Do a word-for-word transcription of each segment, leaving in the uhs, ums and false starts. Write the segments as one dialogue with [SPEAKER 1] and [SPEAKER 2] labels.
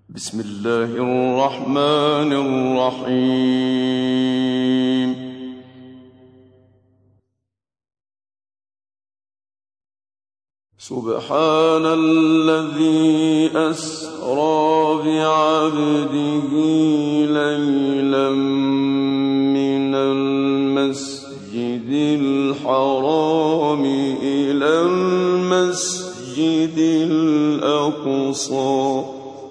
[SPEAKER 1] بسم الله الرحمن الرحيم. سبحان الذي أسرى بعبده ليلا من المسجد الحرام إلى المسجد الأقصى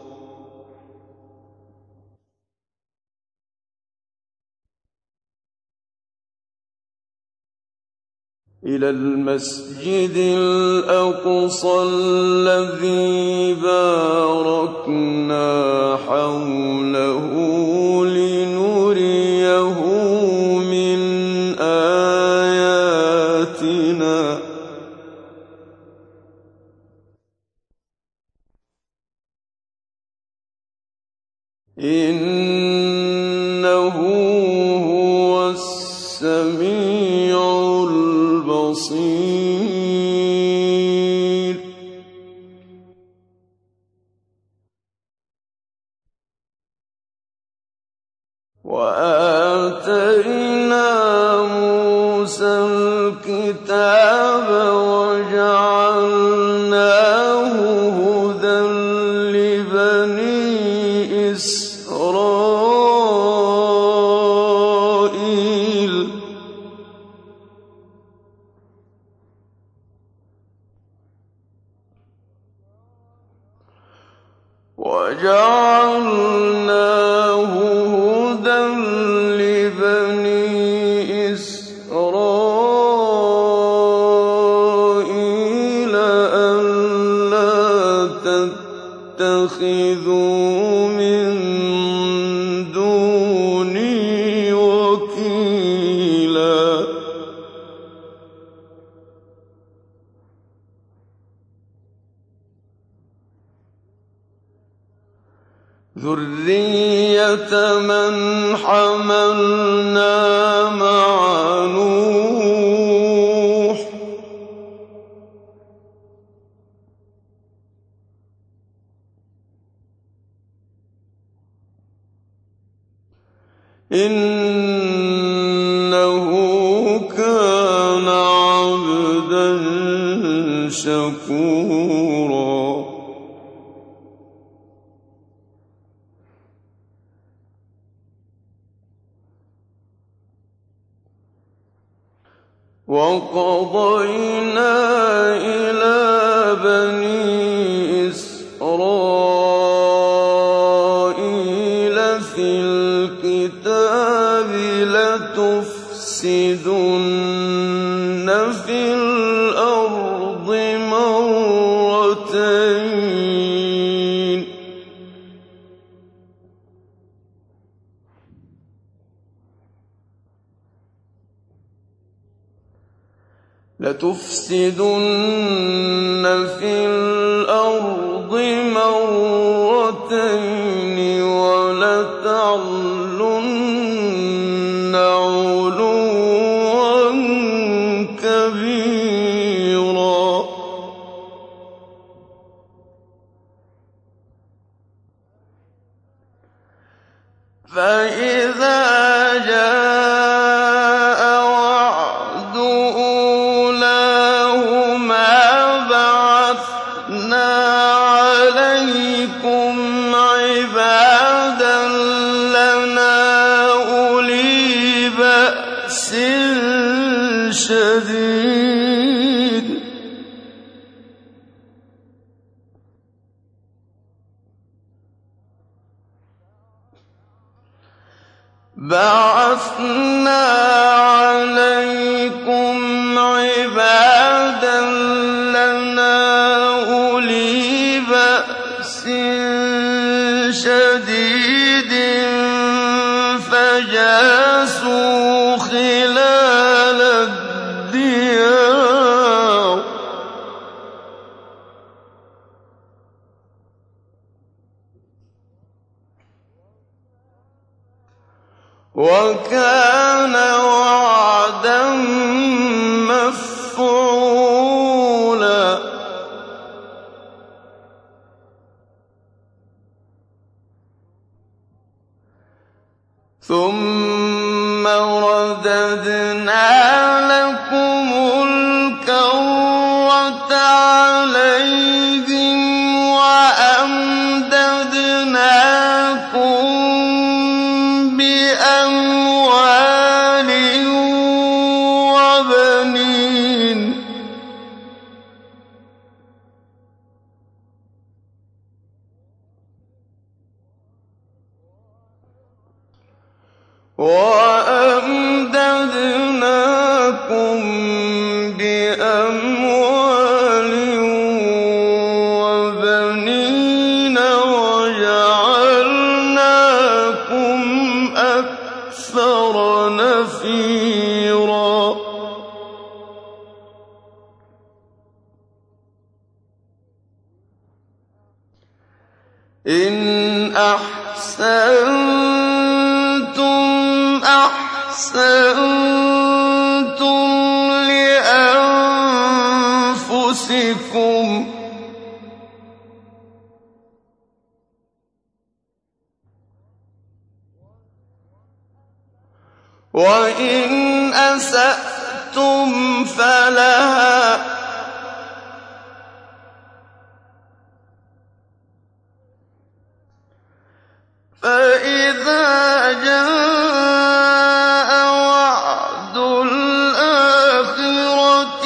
[SPEAKER 1] إلى المسجد الأقصى الذي باركنا حوله لنريه من آياتنا إنه هو السميع البصير. وآتينا موسى الكتاب وجعلناه هدى لبني إسرائيل وجعلناه هدى لبني إسرائيل ألا تتخذوا من دوني وكيلا. ذرية من حملنا مع نوح إنه كان عبدا شكورا. وقضينا إلى بني إسرائيل في الكتاب لتفسدن في الأرض مرتين لتفسدن في الأرض مرتين ولتعلن علوا كبيرا. فإذا جاء وعد أولاهما بعثنا عليكم عبادا لنا أولي بأس شديد بعثنا عليكم عبادا لنا أولي بأس شديد فجاسوا خلال الديار وكان وعدا مفعولا. ثُمَّ رَدَدْنَا لَكُمُ الْكَرَّةَ عَلَيْهِمْ وَأَمْدَدْنَاكُم بِأَمْوَالٍ وَبَنِينَ وَأَمْدَدْنَاكُم بِأَمْوَالٍ وَبَنِينَ وَجَعَلْنَاكُمْ أَكْثَرَ نَفِيرًا إِنْ أَحْسَنتُمْ أَحْسَنتُمْ لِأَنفُسِكُمْ ۖ وَإِنْ أَسَأْتُمْ فَلَهَا ۚ فَإِذَا جَاءَ وَعْدُ الْآخِرَةِ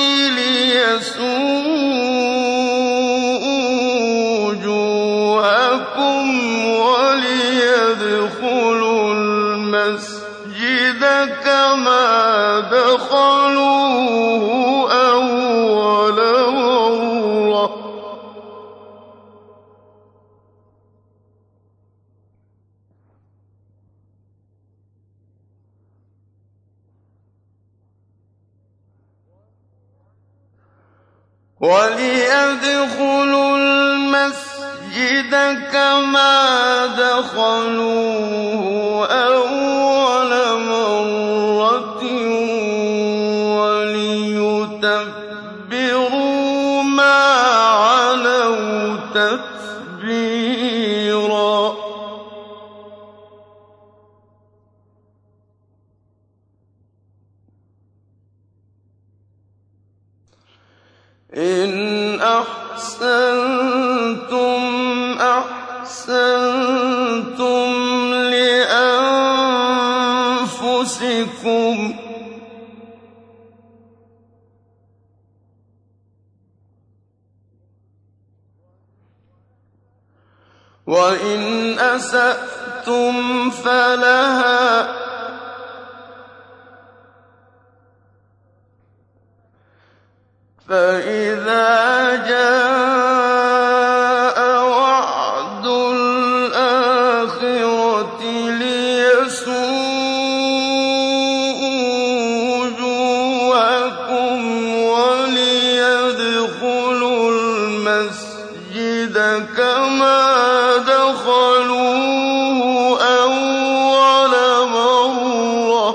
[SPEAKER 1] لِيَسُوءُوا وُجُوهَكُمْ وَلِيَدْخُلُوا الْمَسْجِدَ كَمَا دَخَلُوهُ أَوَّلَ مَرَّةٍ وَلِيَدْخُلُوا الْمَسْجِدَ كَمَا دَخَلُوهُ أَوَّلَ مَرَّةٍ وَلِيُتَبِّرُوا مَا عَلَوْا تَتْبِيرًا إِنْ أَحْسَنتُمْ أَحْسَنتُمْ لِأَنفُسِكُمْ ۖ وَإِنْ أَسَأْتُمْ فَلَهَا ۚ فَإِذَا جَاءَ وَعْدُ الْآخِرَةِ لِيَسُوءُوا وُجُوهَكُمْ وَلِيَدْخُلُوا الْمَسْجِدَ كَمَا دَخَلُوهُ أَوَّلَ مَرَّةٍ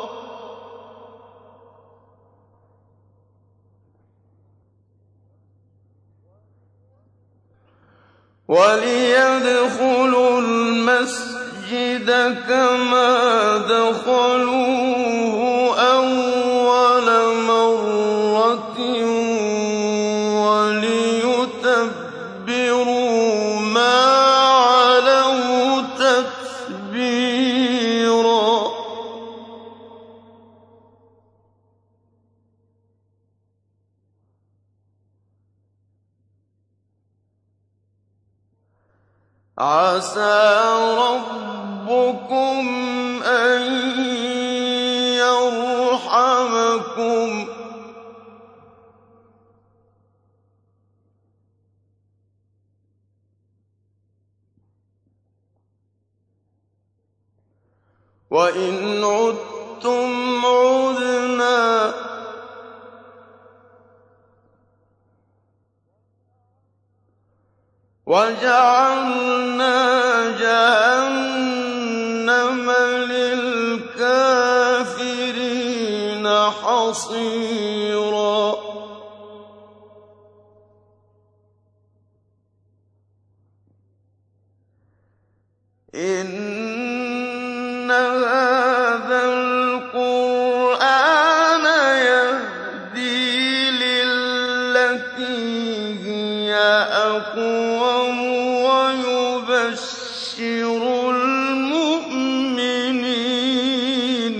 [SPEAKER 1] وَلِيَدْخُلُوا الْمَسْجِدَ كَمَا دَخَلُوهُ أَوَّلَ مَرَّةٍ وَلِيُتَبِّرُوا مَا عَلَوْا تَتْبِيرًا عَسَىٰ رَبُّكُمْ أَن يَرْحَمَكُمْ ۚ وَإِنْ عُدتُّمْ عُدْنَا ۘ وَجَعَلْنَا جَهَنَّمَ لِلْكَافِرِينَ حَصِيرًا إِنَّ هَٰذَا الْقُرْآنَ يَهْدِي لِلَّتِي هِيَ أَقْوَمُ وَيُبَشِّرُ الْمُؤْمِنِينَ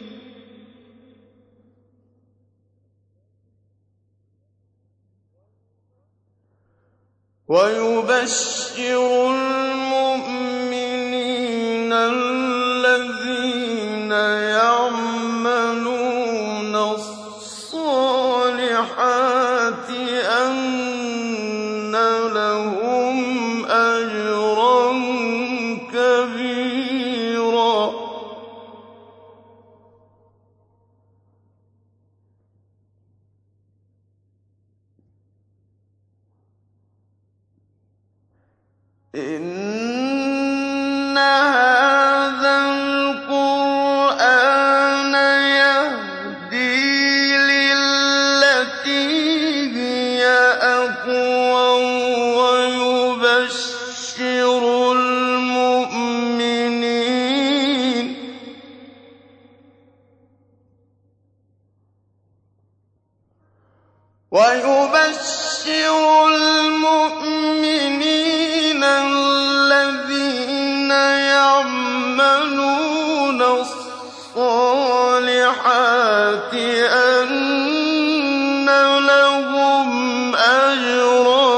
[SPEAKER 1] الَّذِينَ يَعْمَلُونَ الصَّالِحَاتِ أَنَّ لَهُمْ أَجْرًا كَبِيرًا. إِنَّ هَٰذَا الْقُرْآنَ يَهْدِي لِلَّتِي هِيَ أَقْوَمُ وَيُبَشِّرُ الْمُؤْمِنِينَ الَّذِينَ يَعْمَلُونَ الصَّالِحَاتِ أَنَّ لَهُمْ أَجْرًا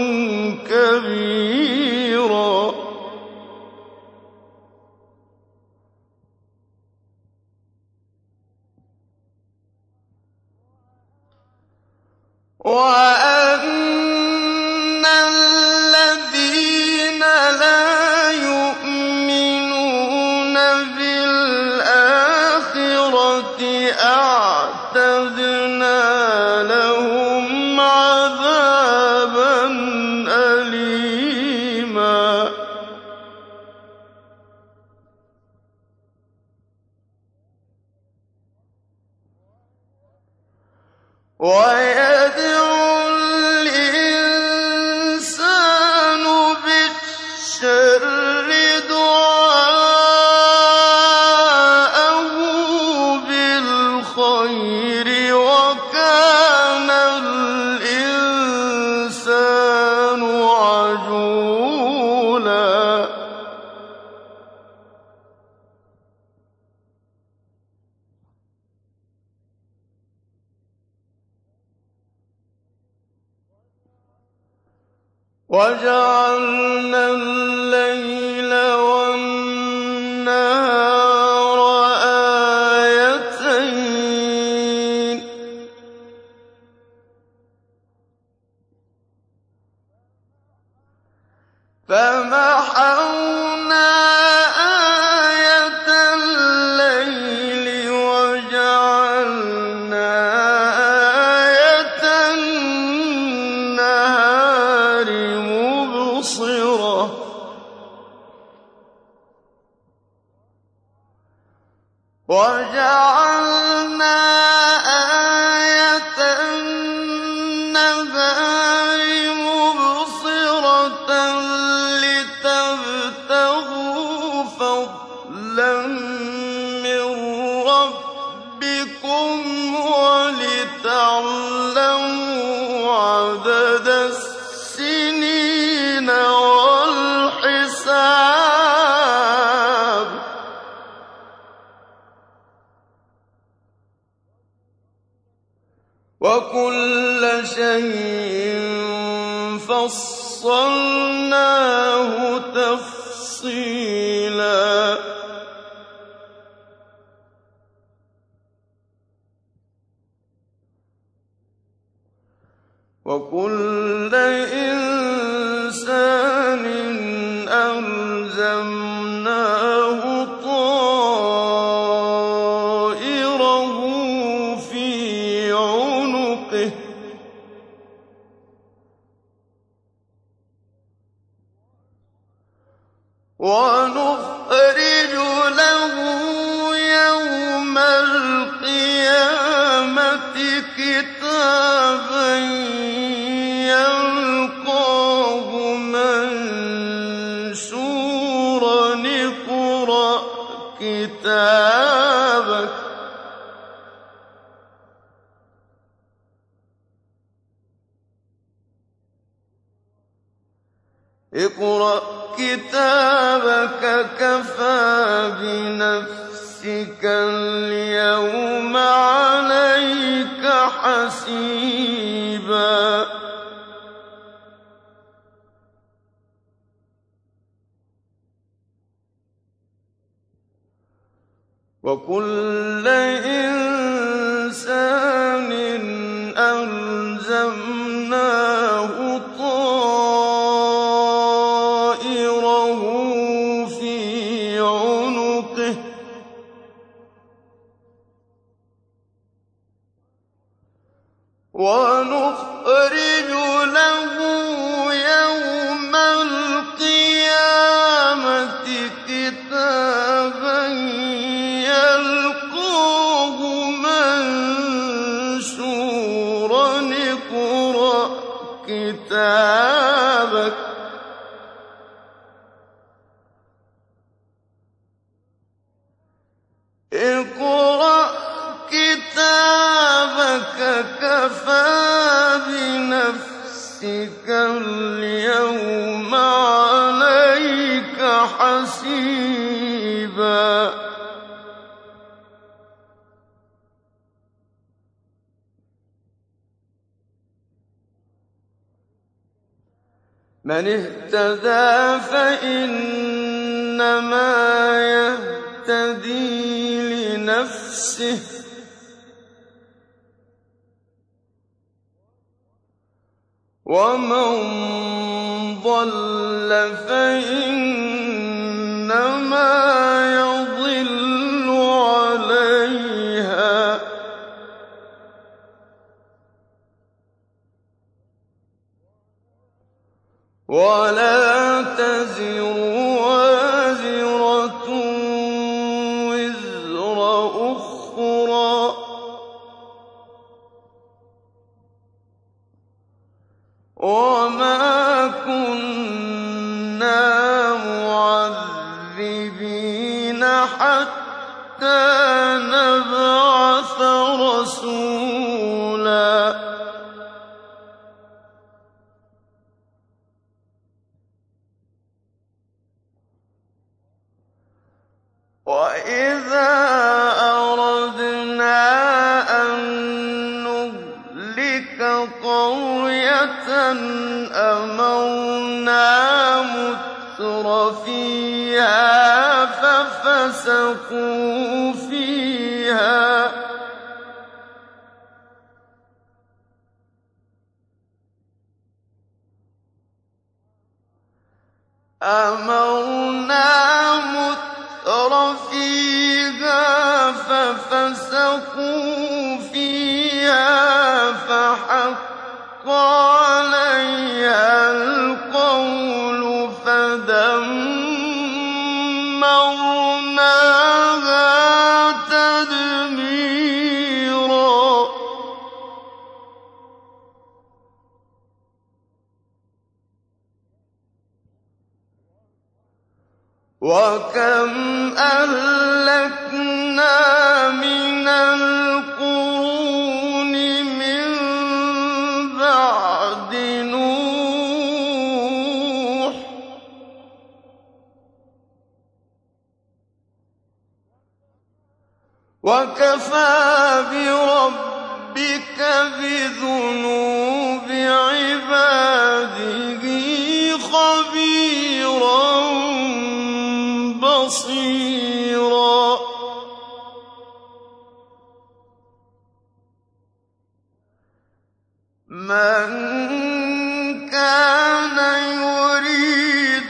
[SPEAKER 1] كَبِيرًا. وَأَنَّ الَّذِينَ لَا يُؤْمِنُونَ بِالْآخِرَةِ أَعْتَدْنَا لَهُمْ عَذَابًا أَلِيمًا. وَيَدْعُو الْإِنسَانُ بِالشَّرِّ دُعَاءَهُ بِالْخَيْرِ ۖ وَكَانَ الْإِنسَانُ عَجُولًا. وَجَعَلْنَا اللَّيْلَ وَالنَّهَارَ آيَتَيْنِ ۖ فَمَحَوْنَا آيَةَ اللَّيْلِ وَجَعَلْنَا آيَةَ النَّهَارِ مُبْصِرَةً ۚ وَجَعَلْنَا آيَةَ النَّهَارِ مُبْصِرَةً لِّتَبْتَغُوا فَضْلًا مِّن رَّبِّكُمْ وَلِتَعْلَمُوا عَدَدَ السِّنِينَ وَالْحِسَابَ ۚ وَكُلَّ شَيْءٍ فَصَّلْنَاهُ تَفْصِيلًا. وَكُلَّ إِنسَانٍ أَلْزَمْنَاهُ طَائِرَهُ فِي عُنُقِهِ ۖ وَنُخْرِجُ لَهُ يَوْمَ الْقِيَامَةِ كِتَابًا يَلْقَاهُ مَنشُورًا. اقْرَأْ كتابك اقرأ كتابك كفى بنفسك اليوم عليك حسيبا وكل إنسان ألزمناه طائره في عنقه ونخرج له يوم القيامة كتابا يلقاه منشورا اقرأ كتابك اقرأ كتابك كفى بنفسك اليوم عليك حسيبا من اهتدى فإنما يهتدي لنفسه ومن ضل فإنما يضل عليها ولا تزر وازرة وزر أخرى وما كنا معذبين حتى نبعث رسولا وإذا أردنا أن نهلك قرية أمرنا متر فيها ففسقوا فيها أمرنا متر فيها ففسقوا فيها فحق عليها القول فدمرناها تدميرا وكم أهلكنا من القرون من بعد نوح وكفى بربك بذنوب عباده خبيرا بصيرا من كان يريد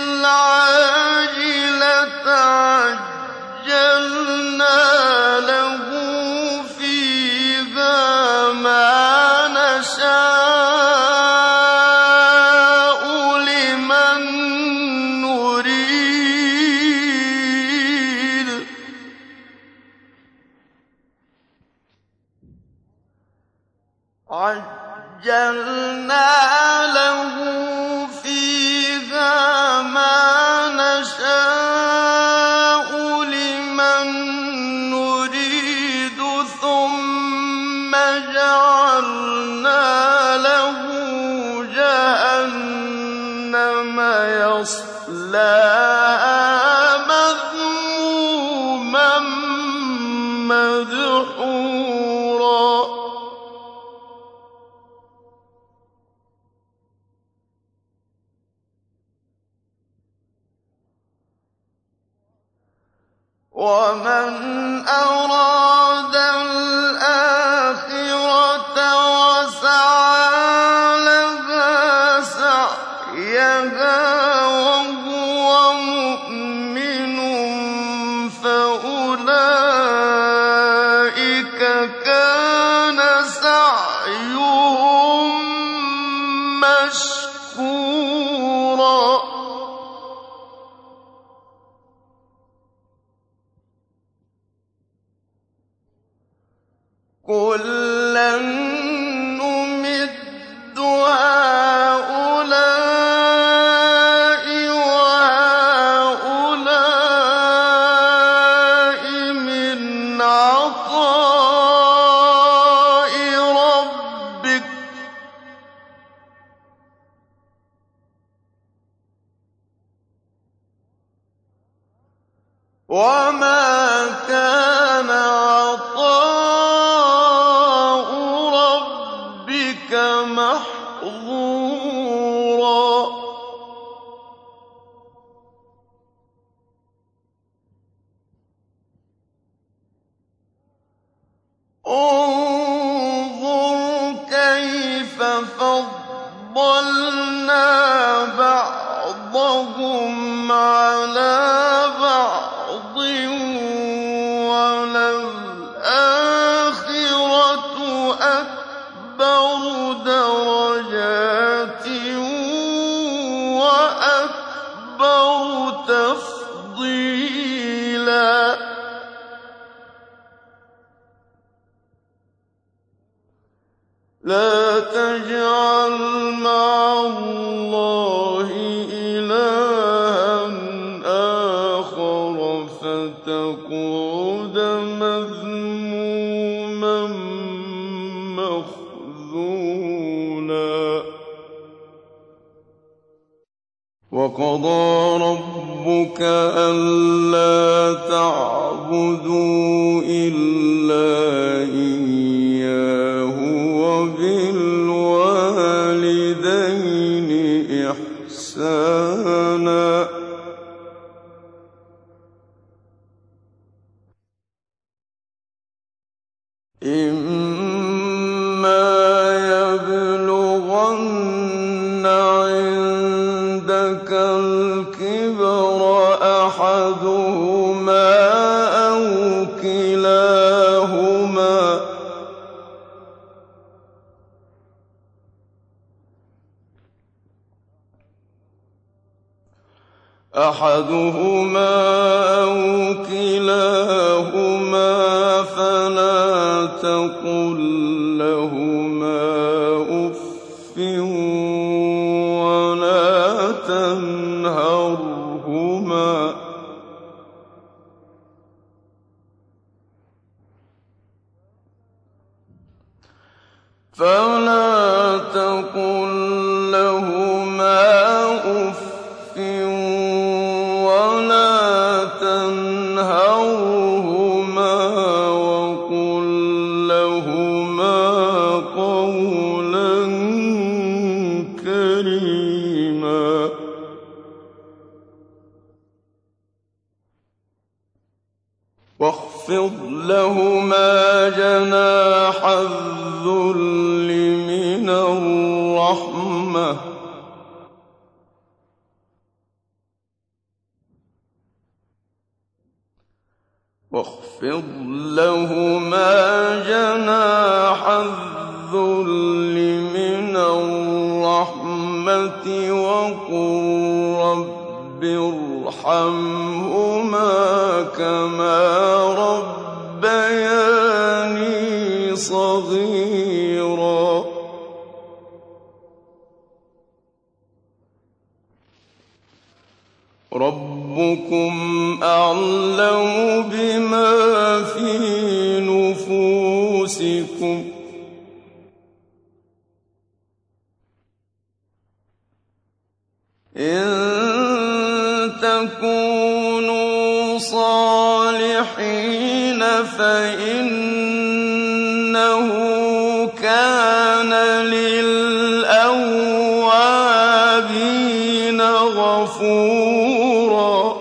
[SPEAKER 1] العاجلة عجلنا له فيها ما نشاء لمن نريد عجلنا له فيها ما نشاء لمن يَصْلَاهَا مَذْمُومًا مَّدْحُورًا وَمَنْ أَرَادَ الْآخِرَةَ وَسَعَىٰ لَهَا سَعْيَهَا وَهُوَ مُؤْمِنٌ فَأُولَٰئِكَ كَانَ سَعْيُهُم مَّشْكُورًا كُلًّا نُّمِدُّ هَٰؤُلَاءِ وَهَٰؤُلَاءِ مِنْ عَطَاءِ رَبِّكَ ۚ وَمَا كَانَ عَطَاءُ رَبِّكَ مَحْظُورًا انظُرْ كَيْفَ فَضَّلْنَا بَعْضَهُمْ عَلَىٰ بَعْضٍ ۚ وَلَلْآخِرَةُ أَكْبَرُ دَرَجَاتٍ وَأَكْبَرُ تَفْضِيلًا لَا تَجْعَلْ مَعَ اللَّهِ إِلَٰهًا آخَرَ فَتَقْعُدَ مَذْمُومًا مَّخْذُولًا وَقَضَىٰ رَبُّكَ أَلَّا تَعْبُدُوا إِلَّا إِيَّاهُ وَبِالْوَالِدَيْنِ إِحْسَانًا ۚ إِمَّا يَبْلُغَنَّ عِندَكَ الْكِبَرَ أَحَدُهُمَا أَوْ كِلَاهُمَا أَحَدُهُمَا أَوْ كِلَاهُمَا فَلَا تَقُل لَّهُمَا أُفٍّ وَلَا تَنْهَرْهُمَا فَلَا تَقُل لَّهُمَا أُفٍّ وَلَا تَنْهَرْهُمَا وَقُل لَّهُمَا قَوْلًا كَرِيمًا وَاخْفِضْ لَهُمَا جَنَاحَ الذُّلِّ مِنَ الرَّحْمَةِ ۖ واخفض لهما جناح الذل من الرحمة وقل رب ارحمهما كما ربياني صغيرا ربكم أعلم بما في نفوسكم إن تَكُونُوا صَالِحِينَ فَإِنَّهُ كَانَ لِلْأَوَّابِينَ غَفُورًا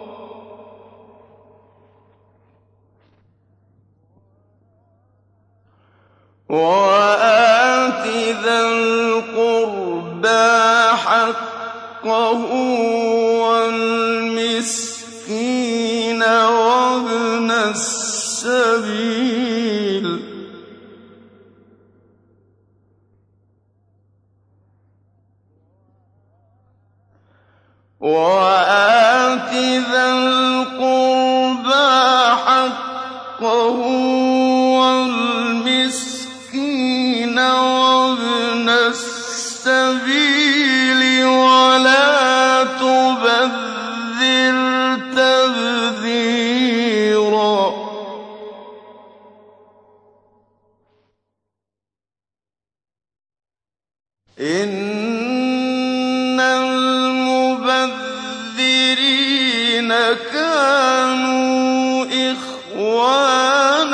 [SPEAKER 1] وَآتِ ذَا الْقُرْبَىٰ حَقَّهُ وَالْمِسْكِينَ وَابْنَ السَّبِيلِ وَآتِ ذَا الْقُرْبَىٰ حَقَّهُ وَالْمِسْكِينَ وَابْنَ السَّبِيلِ وَلَا تُبَذِّرْ تَبْذِيرًا إِنَّ الْمُبَذِّرِينَ كَانُوا إِخْوَانَ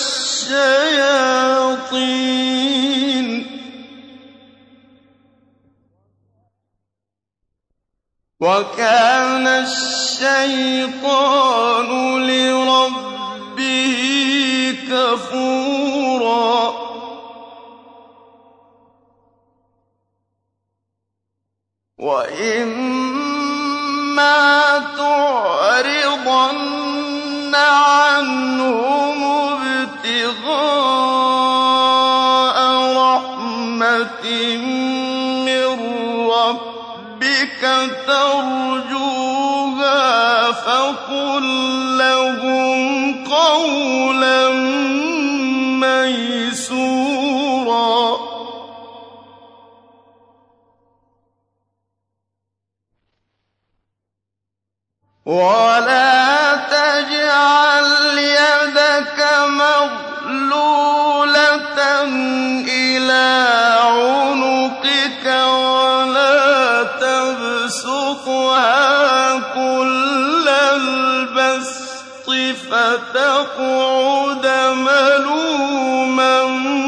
[SPEAKER 1] الشَّيَاطِينِ وَكَانَ الشَّيْطَانُ لِرَبِّهِ كَفُورًا وَإِمَّا تُعْرِضَنَّ عَنْهُمُ ابْتِغَاءَ رَحْمَةٍ مِّن رَّبِّكَ تَرْجُوهَا فَقُل لَّهُمْ قَوْلًا مَّيْسُورًا وَلَا تَجْعَلْ يَدَكَ مَغْلُولَةً إِلَىٰ عُنُقِكَ وَلَا تَبْسُطْهَا كُلَّ الْبَسْطِ فَتَقْعُدَ مَلُومًا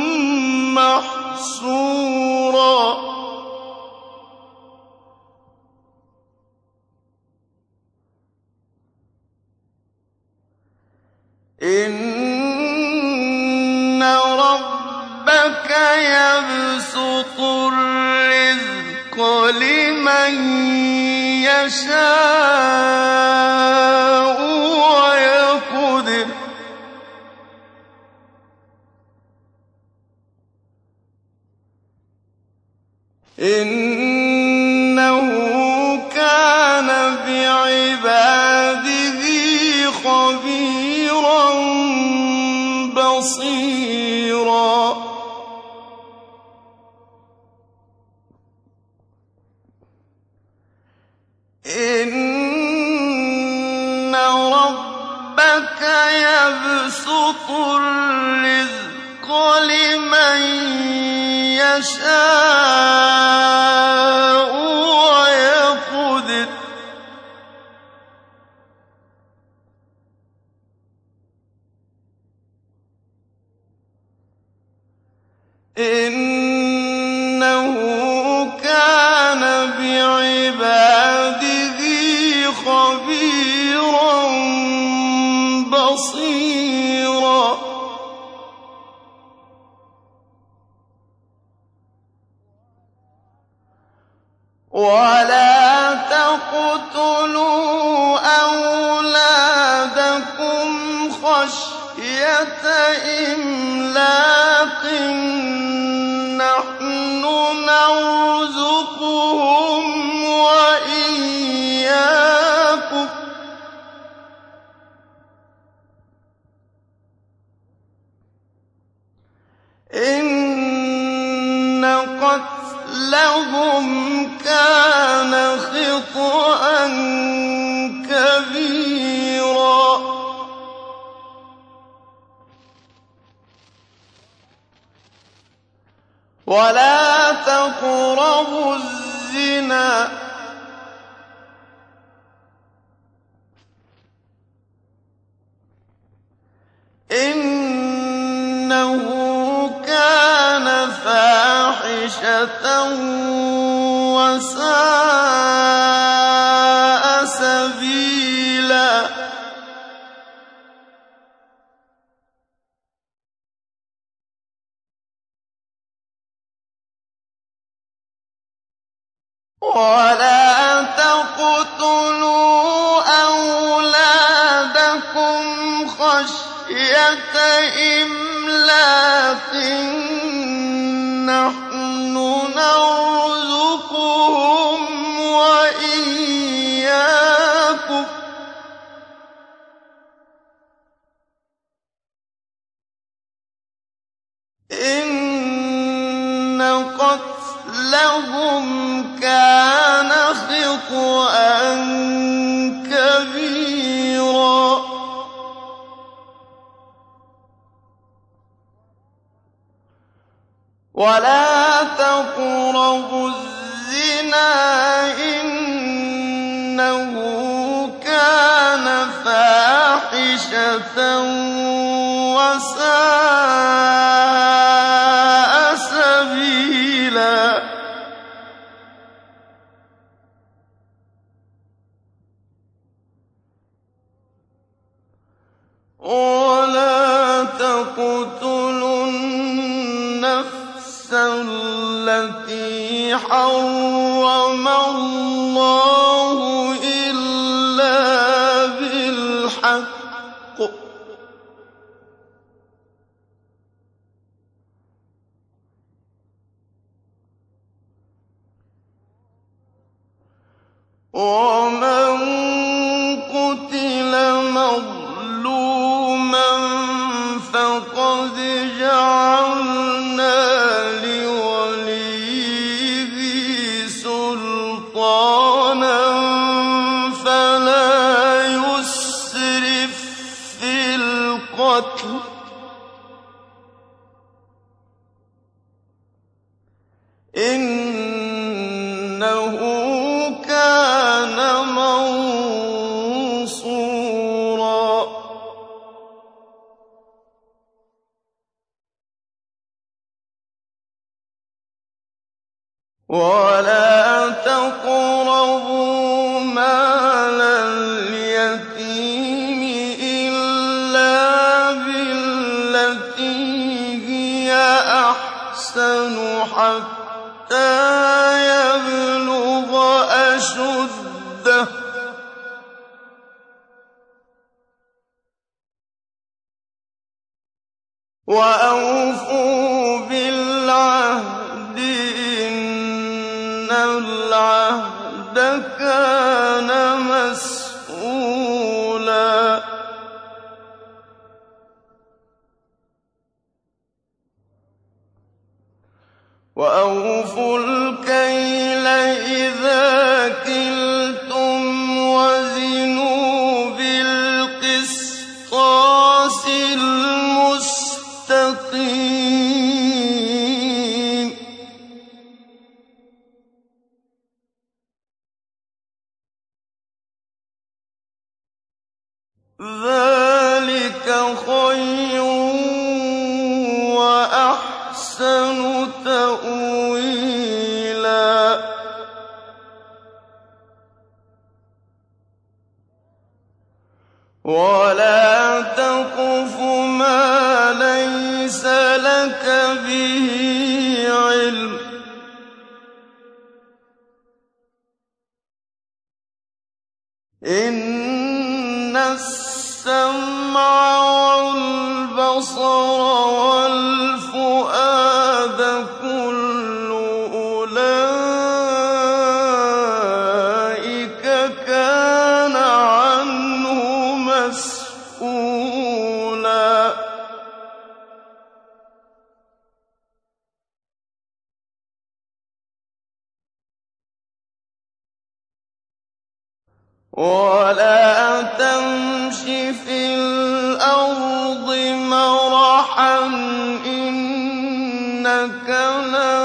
[SPEAKER 1] مَّحْسُورًا إِنَّ رَبَّكَ يَبْسُطُ الرِّزْقَ لِمَن يَشَاءُ وَيَقْدِرُ إِنَّهُ كَانَ بِعِبَادِهِ خَبِيرًا بَصِيرًا إِنَّ رَبَّكَ يَبْسُطُ الرِّزْقَ لِمَن يَشَاءُ وَيَقْدِرُ إِنَّهُ كَانَ بِعِبَادِهِ خَبِيرًا بَصِيرًا وَلَا تَقْتُلُوا أَوْلَادَكُمْ خَشْيَةَ إِمْلَاقٍ نَّحْنُ نَرْزُقُهُمْ وَإِيَّاكُمْ ۚ إِنَّ قَتْلَهُمْ كَانَ خِطْئًا كَبِيرًا وَلَا تَقْرَبُوا الزِّنَا كَانَ فَاحِشَةً وَسَاءَ سَبِيلًا وَلَا تَقْتُلُوا أَوْلَادَكُمْ خَشْيَةَ إِمْلَاقٍ ۖ نَّحْنُ نَرْزُقُهُمْ وَإِيَّاكُمْ ۚ إِنَّ قَتْلَهُمْ كَانَ خِطْئًا كَبِيرًا وَلَا تَقْرَبُوا الزِّنَا ۖ إِنَّهُ كَانَ فَاحِشَةً وَسَاءَ سَبِيلًا وَلَا تَقْتُلُوا النَّفْسَ الَّتِي حَرَّمَ اللَّهُ إِلَّا بِالْحَقِّ ۚ وَمَن قُتِلَ مَظْلُومًا فَقَدْ جَعَلْنَا لِوَلِيِّهِ سُلْطَانًا فَلَا يُسْرِف فِّي الْقَتْلِ ۖ إِنَّهُ كَانَ مَنصُورًا وَلَا تَقْرَبُوا مَالَ الْيَتِيمِ إِلَّا بِالَّتِي هِيَ أَحْسَنُ حَتَّىٰ يَبْلُغَ أَشُدَّهُ ۖ وَأَوْفُوا بِالْعَهْدِ ۖ إِنَّ الْعَهْدَ كَانَ مَسْئُولًا وَأَوْفُوا الْكَيْلَ إِذَا كِلْتُمْ وَزِنُوا بِالْقِسْطَاسِ الْمُسْتَقِيمِ ذَٰلِكَ خَيْرٌ وَأَحْسَنُ تَأْوِيلًا وَلَا تَقْفُ مَا لَيْسَ لَكَ بِهِ عِلْمٌ ۚ إِنَّ السَّمْعَ وَالْبَصَرَ وَالْفُؤَادَ كُلُّ أُولَٰئِكَ كَانَ عَنْهُ مَسْئُولًا وَلَا تَمْشِ فِي الْأَرْضِ مَرَحًا ۖ إِنَّكَ لَن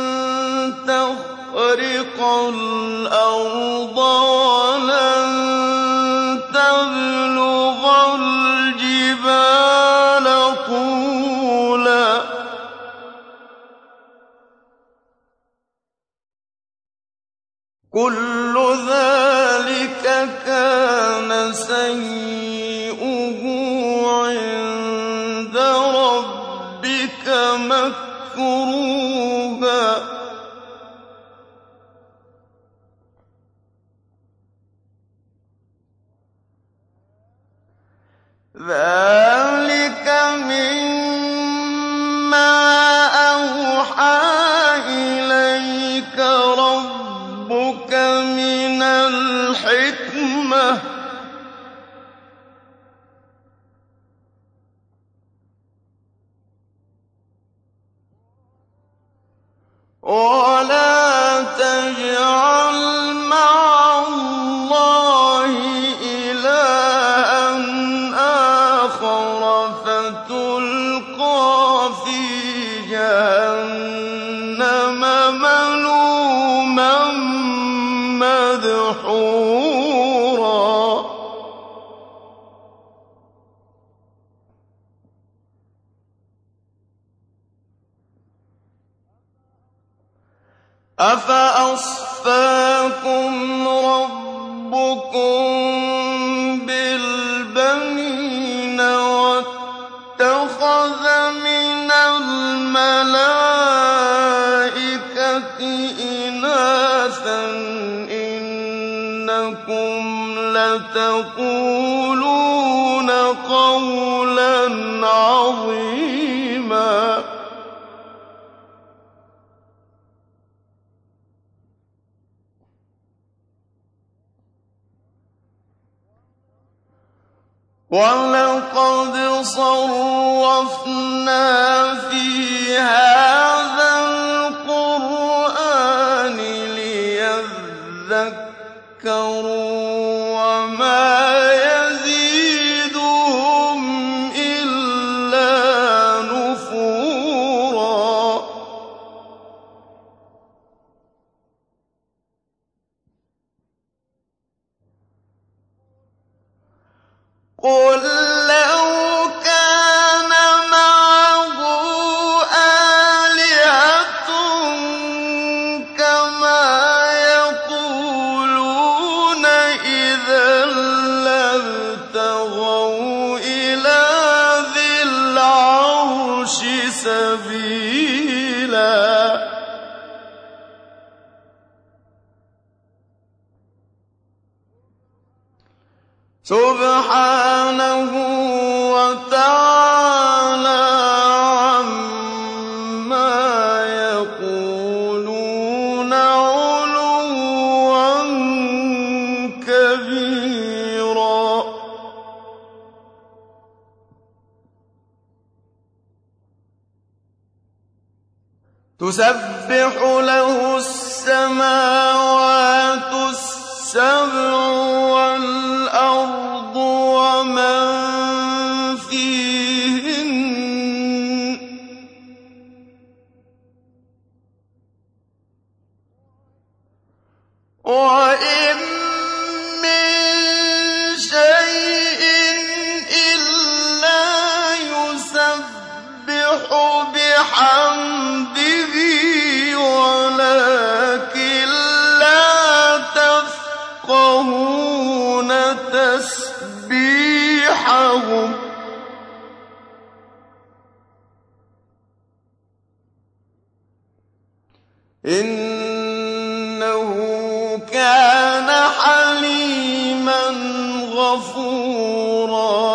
[SPEAKER 1] تَخْرِقَ الْأَرْضَ وَلَن تَبْلُغَ الْجِبَالَ طُولًا كُلُّ ذَٰلِكَ كَانَ سَيِّئُهُ عِندَ رَبِّكَ مَكْرُوهًا. ذَٰلِكَ مِمَّا أَوْحَىٰ إِلَيْكَ رَبُّكَ مِنَ الْحِكْمَةِ ۗ وَلَا تَجْعَلْ مَعَ اللَّهِ إِلَٰهًا آخَرَ فَتُلْقَىٰ فِي جَهَنَّمَ مَلُومًا مَّدْحُورًا. أَفَأَصْفَاكُمْ رَبُّكُم بِالْبَنِينَ وَاتَّخَذَ مِنَ الْمَلَائِكَةِ إِنَاثًا ۚ إِنَّكُمْ لَتَقُولُونَ قَوْلًا عَظِيمًا. وَلَقَدْ صَرَّفْنَا فِي هَٰذَا الْقُرْآنِ لِيَذَّكَّرُوا وَمَا يَزِيدُهُمْ إِلَّا نُفُورًا. قُل لَّوْ كَانَ مَعَهُ آلِهَةٌ كَمَا يَقُولُونَ إِذًا لَّابْتَغَوْا إِلَىٰ ذِي الْعَرْشِ سَبِيلًا. سُبْحَانَهُ وَتَعَالَىٰ عَمَّا يَقُولُونَ عُلُوًّا كَبِيرًا. تُسَبِّحُ لَهُ السَّمَاوَاتُ السَّبْعُ وَالْأَرْضُ وَمَن فِيهِنَّ ۚ وَإِن مِّن شَيْءٍ إِلَّا يُسَبِّحُ بِحَمْدِهِ وَلَٰكِن لَّا تَفْقَهُونَ تَسْبِيحَهُمْ ۗ إِنَّهُ كَانَ حَلِيمًا غَفُورًا.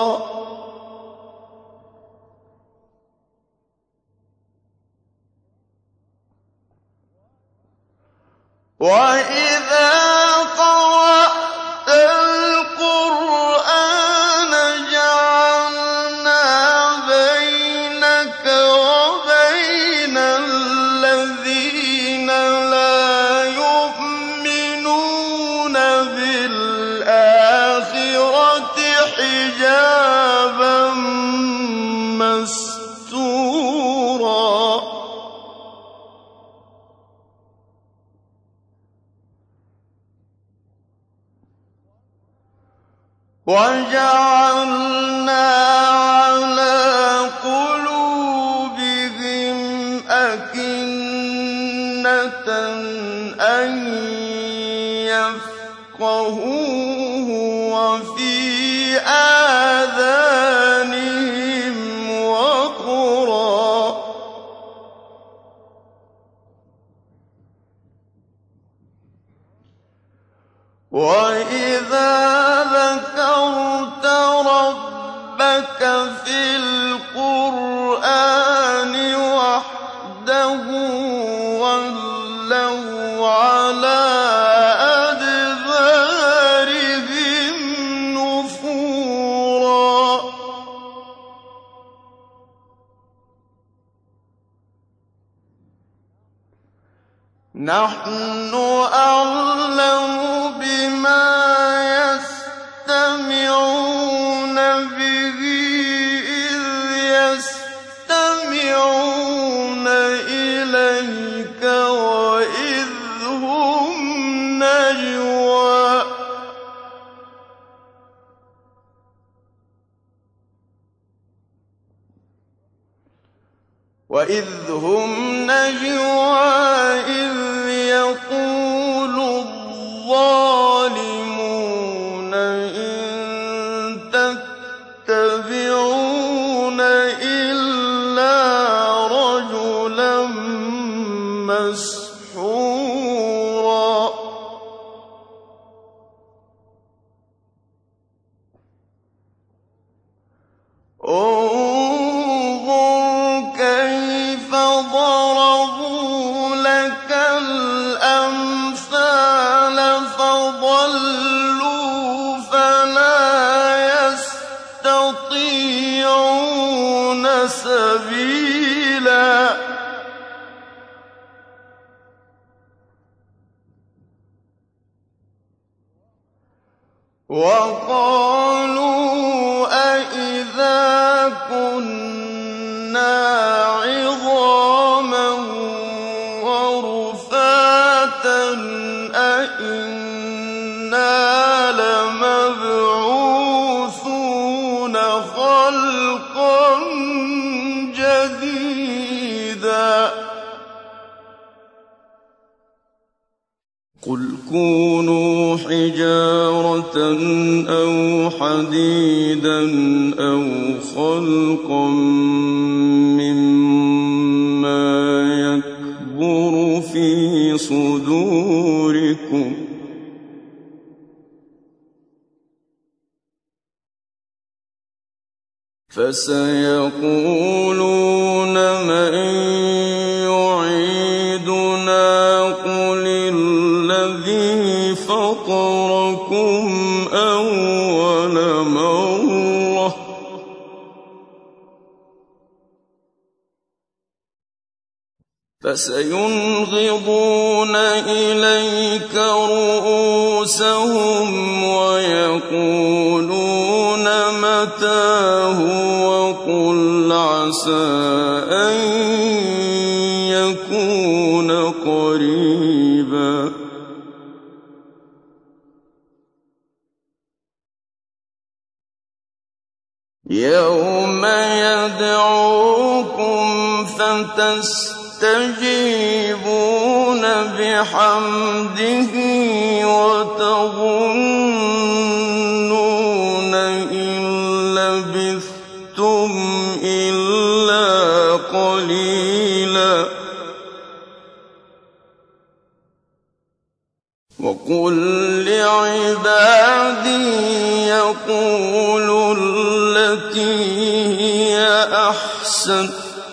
[SPEAKER 1] وَإِذَا قَرَأْتَ الْقُرْآنَ جَعَلْنَا بَيْنَكَ وَبَيْنَ الَّذِينَ لَا يُؤْمِنُونَ بِالْآخِرَةِ حِجَابًا مَّسْتُورًا. وَجَعَلْنَا عَلَىٰ قُلُوبِهِمْ أَكِنَّةً أَن وَفِي آذَانِهِمْ وَقْرًا ۚ وَإِذَا ذَكَرْتَ رَبَّكَ فِي الْقُرْآنِ وَحْدَهُ وَلَّوْا عَلَىٰ أَدْبَارِهِمْ نُفُورًا ۚ نَّحْنُ أَعْلَمُ بِمَا يَسْتَمِعُونَ بِهِ إِذْ يَسْتَمِعُونَ إِلَيْكَ وَإِذْ هُمْ نَجْوَىٰ وَإِذْ هُمْ نَجْوَىٰ إِذْ يَقُولُ الظَّالِمُونَ إِن تَتَّبِعُونَ إِلَّا رَجُلًا مَّسْحُورًا انظُرْ كَيْفَ ضَرَبُوا لَكَ الْأَمْثَالَ فَضَلُّوا فَلَا يَسْتَطِيعُونَ سَبِيلًا وَقَالُوا أَإِذَا كُنَّا عِظَامًا وَرُفَاتًا أَإِنَّا لَمَبْعُوثُونَ خَلْقًا جَدِيدًا قُلْ كُونُوا حِجَارَةً أَوْ حَدِيدًا أَوْ خَلْقًا مِّمَّا يَكْبُرُ فِي صُدُورِكُمْ ۖ فَسَيَقُولُونَ مَن يُعِيدُنَا قُلِ الَّذِي فَطَرَكُمْ أَوَّلَ مَرَّةٍ ۚ فَسَيُنْغِضُونَ إِلَيْكَ رُءُوسَهُمْ وَيَقُولُونَ مَتَىٰ هُوَ قُلْ عَسَىٰ أَن يَكُونَ قَرِيبًا يَوْمَ يَدْعُوكُمْ فَتَسْتَجِيبُونَ بِحَمْدِهِ وَتَظُنُّونَ إِن لَّبِثْتُمْ إِلَّا قَلِيلًا وَقُل لِّعِبَادِي يَقُولُوا الَّتِي هِيَ أَحْسَنُ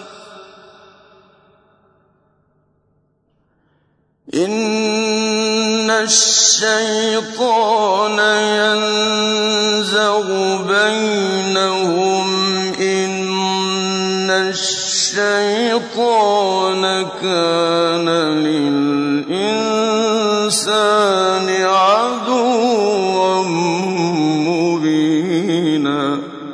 [SPEAKER 1] إِنَّ الشَّيْطَانَ يَنزَغُ بَيْنَهُمْ إِنَّ الشَّيْطَانَ كَانَ لِلْإِنسَانِ عَدُوًّا مُّبِينًا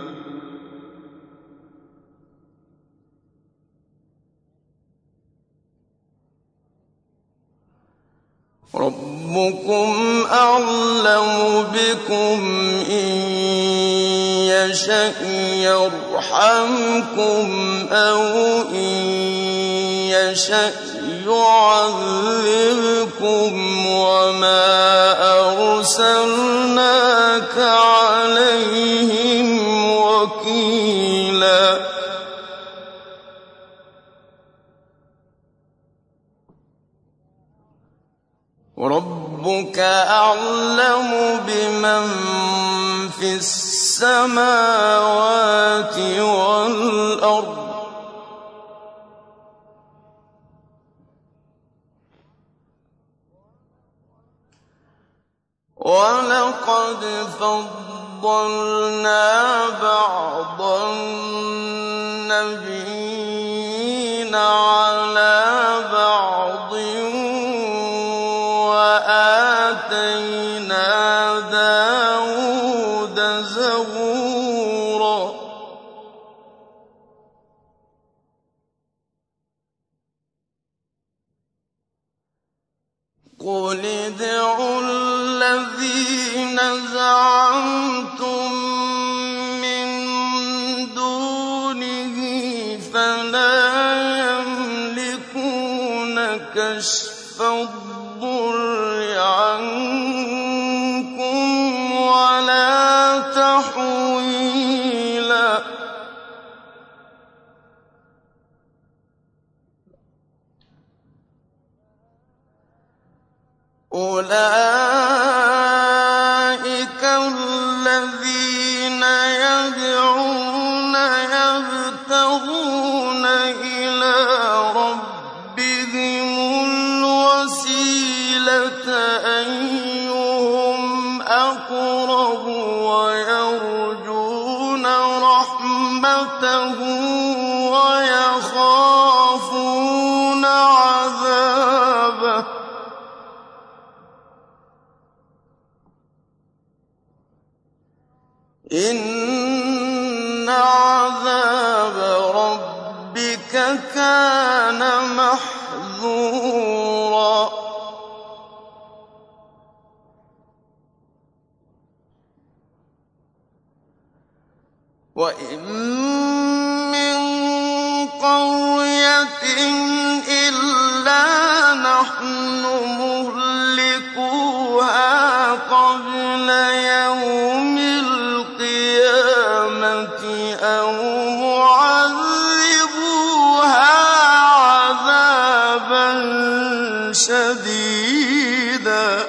[SPEAKER 1] رَبُّكُمْ أَعْلَمُ بِكُمْ إِن يَشَأْ يَرْحَمْكُمْ أَوْ إِن يَشَأْ يعذبكم وما أرسلناك عليهم وكيلا ربك أعلم بمن في السماوات والأرض ولقد فضلنا بعض النبيين على بعض وآتينا داود زبورا قل ادعوا الذين زعمتم من دونه فلا يملكون كشف الضر عنكم ولا تحويلا أولئك الذين يدعون يبتغون إلى ربهم الوسيلة أيهم أقرب ويرجون رحمته ويخافون عذابه إن عذاب ربك كان محذورا وإن من قرية إلا نحن مهلكوها قبل يوم القيامة أو معذبوها عذابا شديدا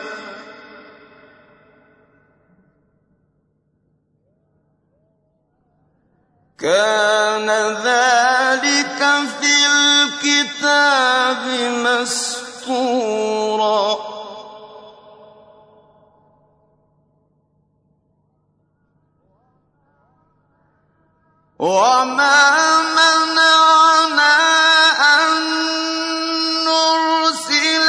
[SPEAKER 1] كان ذلك في الكتاب مسطورا وما منعنا أن نرسل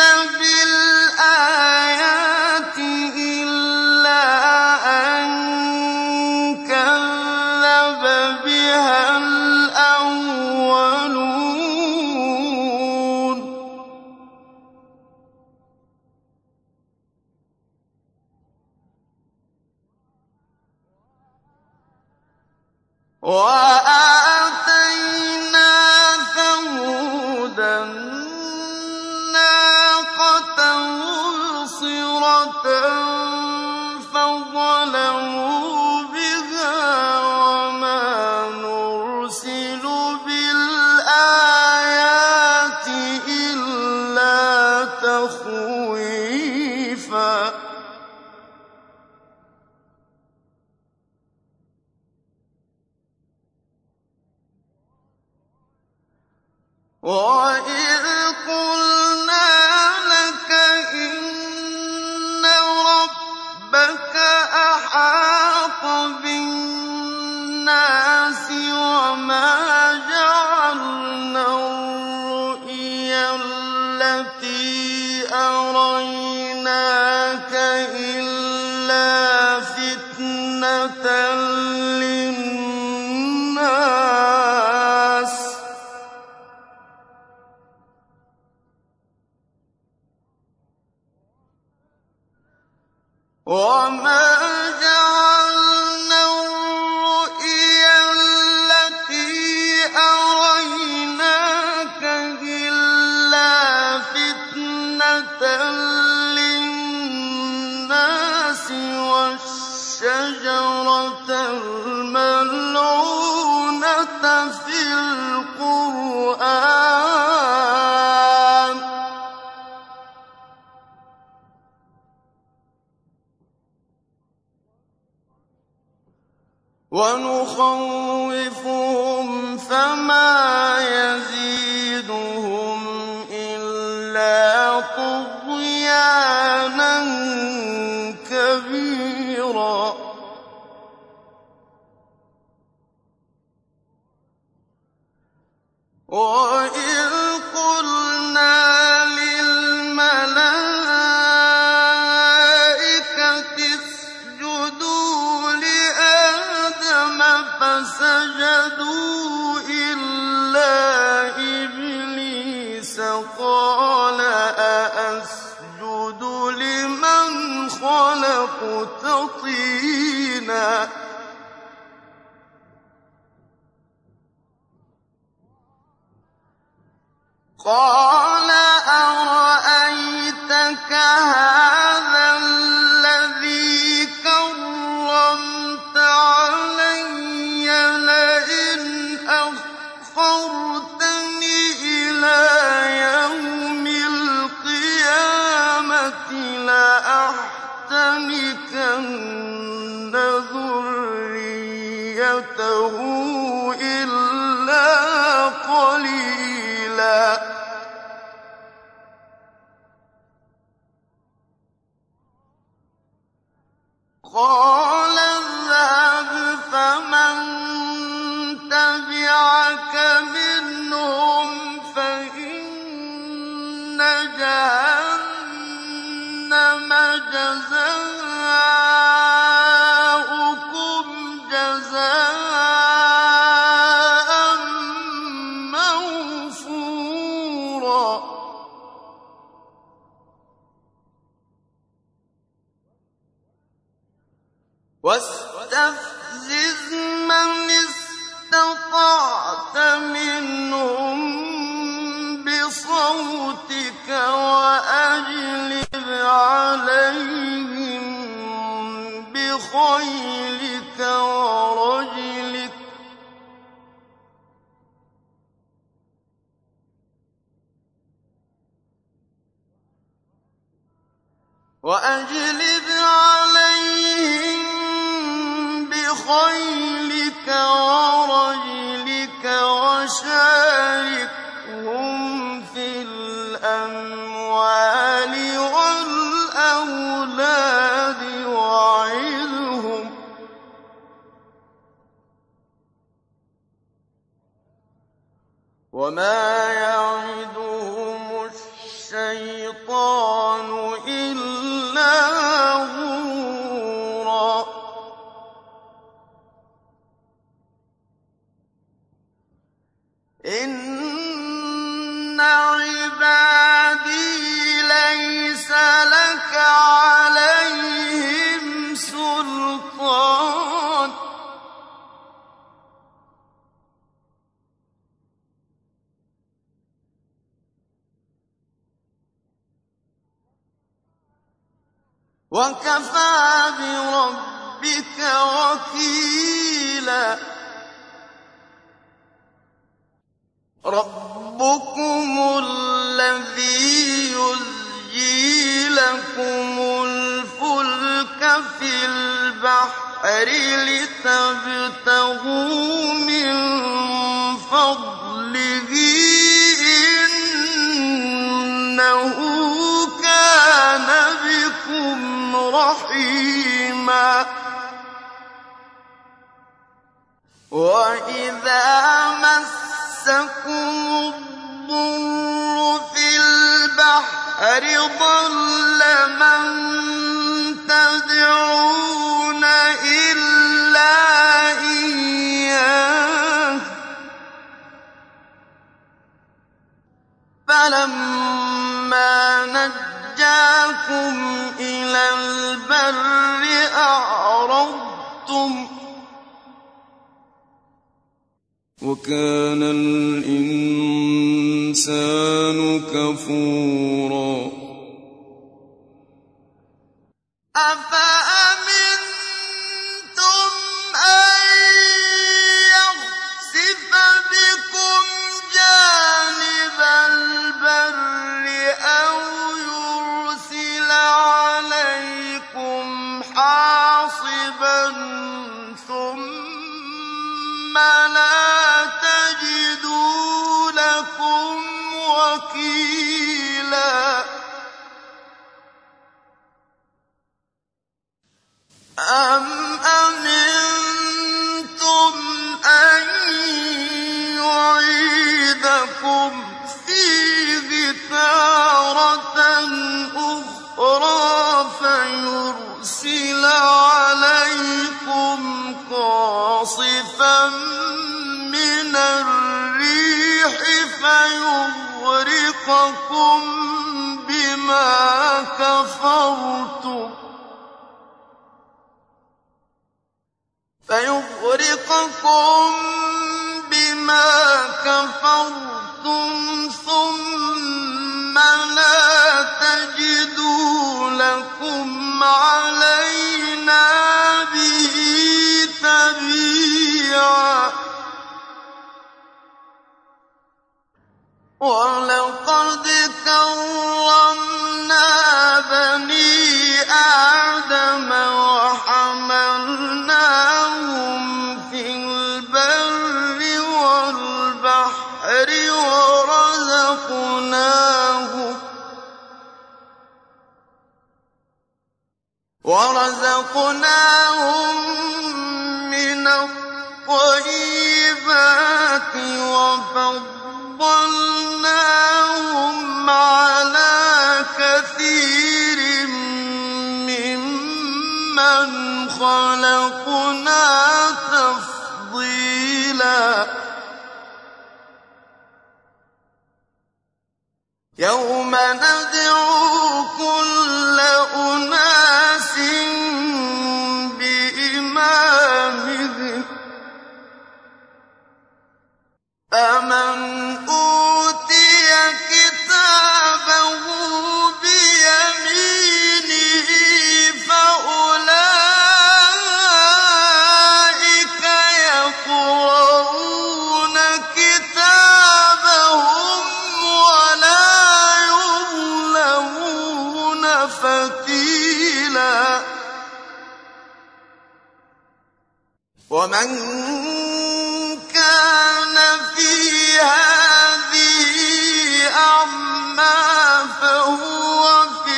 [SPEAKER 1] بالآيات إلا أن كذب بها الأولون وآتينا ثمود الناقة مبصرة فظلموا بها وما نرسل بالآيات إلا تخويفا وَإِذْ قُلْنَا لَكَ إِنَّ رَبَّكَ أَحَاطَ بِالنَّاسِ وَمَا جَعَلْنَا الرُّؤْيَا الَّتِي أَرَيْنَاكَ إِلَّا فِتْنَةً لِّلنَّاسِ وَمَا جَعَلْنَا الرُّؤْيَا الَّتِي أَرَيْنَاكَ إِلَّا الْمَلْعُونَةَ فِي الْقُرْآنِ وَنُخَوِّفُهُمْ فَمَا يَزِيدُهُمْ إِلَّا طُغْيَانًا كَبِيرًا وَإِذْ قُلْنَا لِلْمَلَائِكَةِ اسْجُدُوا لِآدَمَ فَسَجَدُوا إِلَّا إِبْلِيسَ قَالَ أَأَسْجُدُ لِمَنْ خَلَقْتَ طِينًا قَالَ أَرَأَيْتَكَ هَٰذَا الَّذِي كَرَّمْتَ عَلَيَّ لَئِنْ أَخَّرْتَنِ إِلَىٰ يَوْمِ الْقِيَامَةِ لَأَحْتَنِكَنَّ ذُرِّيَّتَهُ إِلَّا قَلِيلًا قَالَ اذْهَبْ فَمَن تَبِعَكَ مِنْهُمْ فَإِنَّ جَهَنَّمَ جَزَاؤُكُمْ جَزَاءً مَّوْفُورًا وَاسْتَفْزِزْ مَنِ اسْتَطَعْتَ مِنْهُم بِصَوْتِكَ وَأَجْلِبْ عَلَيْهِم بِخَيْلِكَ وَرَجِلِكَ وَأَجْلِبْ عَلَيْهِم بِخَيْلِكَ وَرَجِلِكَ وَشَارِكْهُمْ فِي الْأَمْوَالِ وَالْأَوْلَادِ وَعِظْهُمْ ۚ وَمَا يَعِدُهُمُ الشَّيْطَانُ إِلَّا غُرُورًا إِنَّ عِبَادِي لَيْسَ لَكَ عَلَيْهِمْ سُلْطَانٌ وَكَفَىٰ بِرَبِّكَ وَكِيلًا رَبُّكُمُ الَّذِي يُزْجِي لَكُمُ الْفُلْكَ فِي الْبَحْرِ لِتَبْتَغُوا مِن فَضْلِهِ إِنَّهُ كَانَ بِكُمْ رَحِيمًا وَإِذَا مَسَّكُمُ الضُّرُّ فِي الْبَحْرِ ضَلَّ مَن تَدْعُونَ إِلَّا إِيَّاهُ فَلَمَّا نَجَّاكُمْ إِلَى الْبَرِّ أَعْرَضْتُمْ ۚ وَكَانَ الْإِنسَانُ كَفُورًا أَفَأَمِنتُمْ عاصفا من الريح فيغرقكم بما كفرتم فيغرقكم بما كفرتم ثم لا تجدوا لكم علينا به تبيعا ولقد كرمنا بني آدم وحملناهم في البر والبحر ورزقناهم ورزقناهم من الطيبات وفضلناهم على كثير ممن خلقنا تفضيلا يوم ندعو كل أناس بإمامهم فمن أوتي كتابه بيمينه فأولئك يقرؤون كتابهم ولا يظلمون فتيلا ومن كان في هذه أعمى فهو في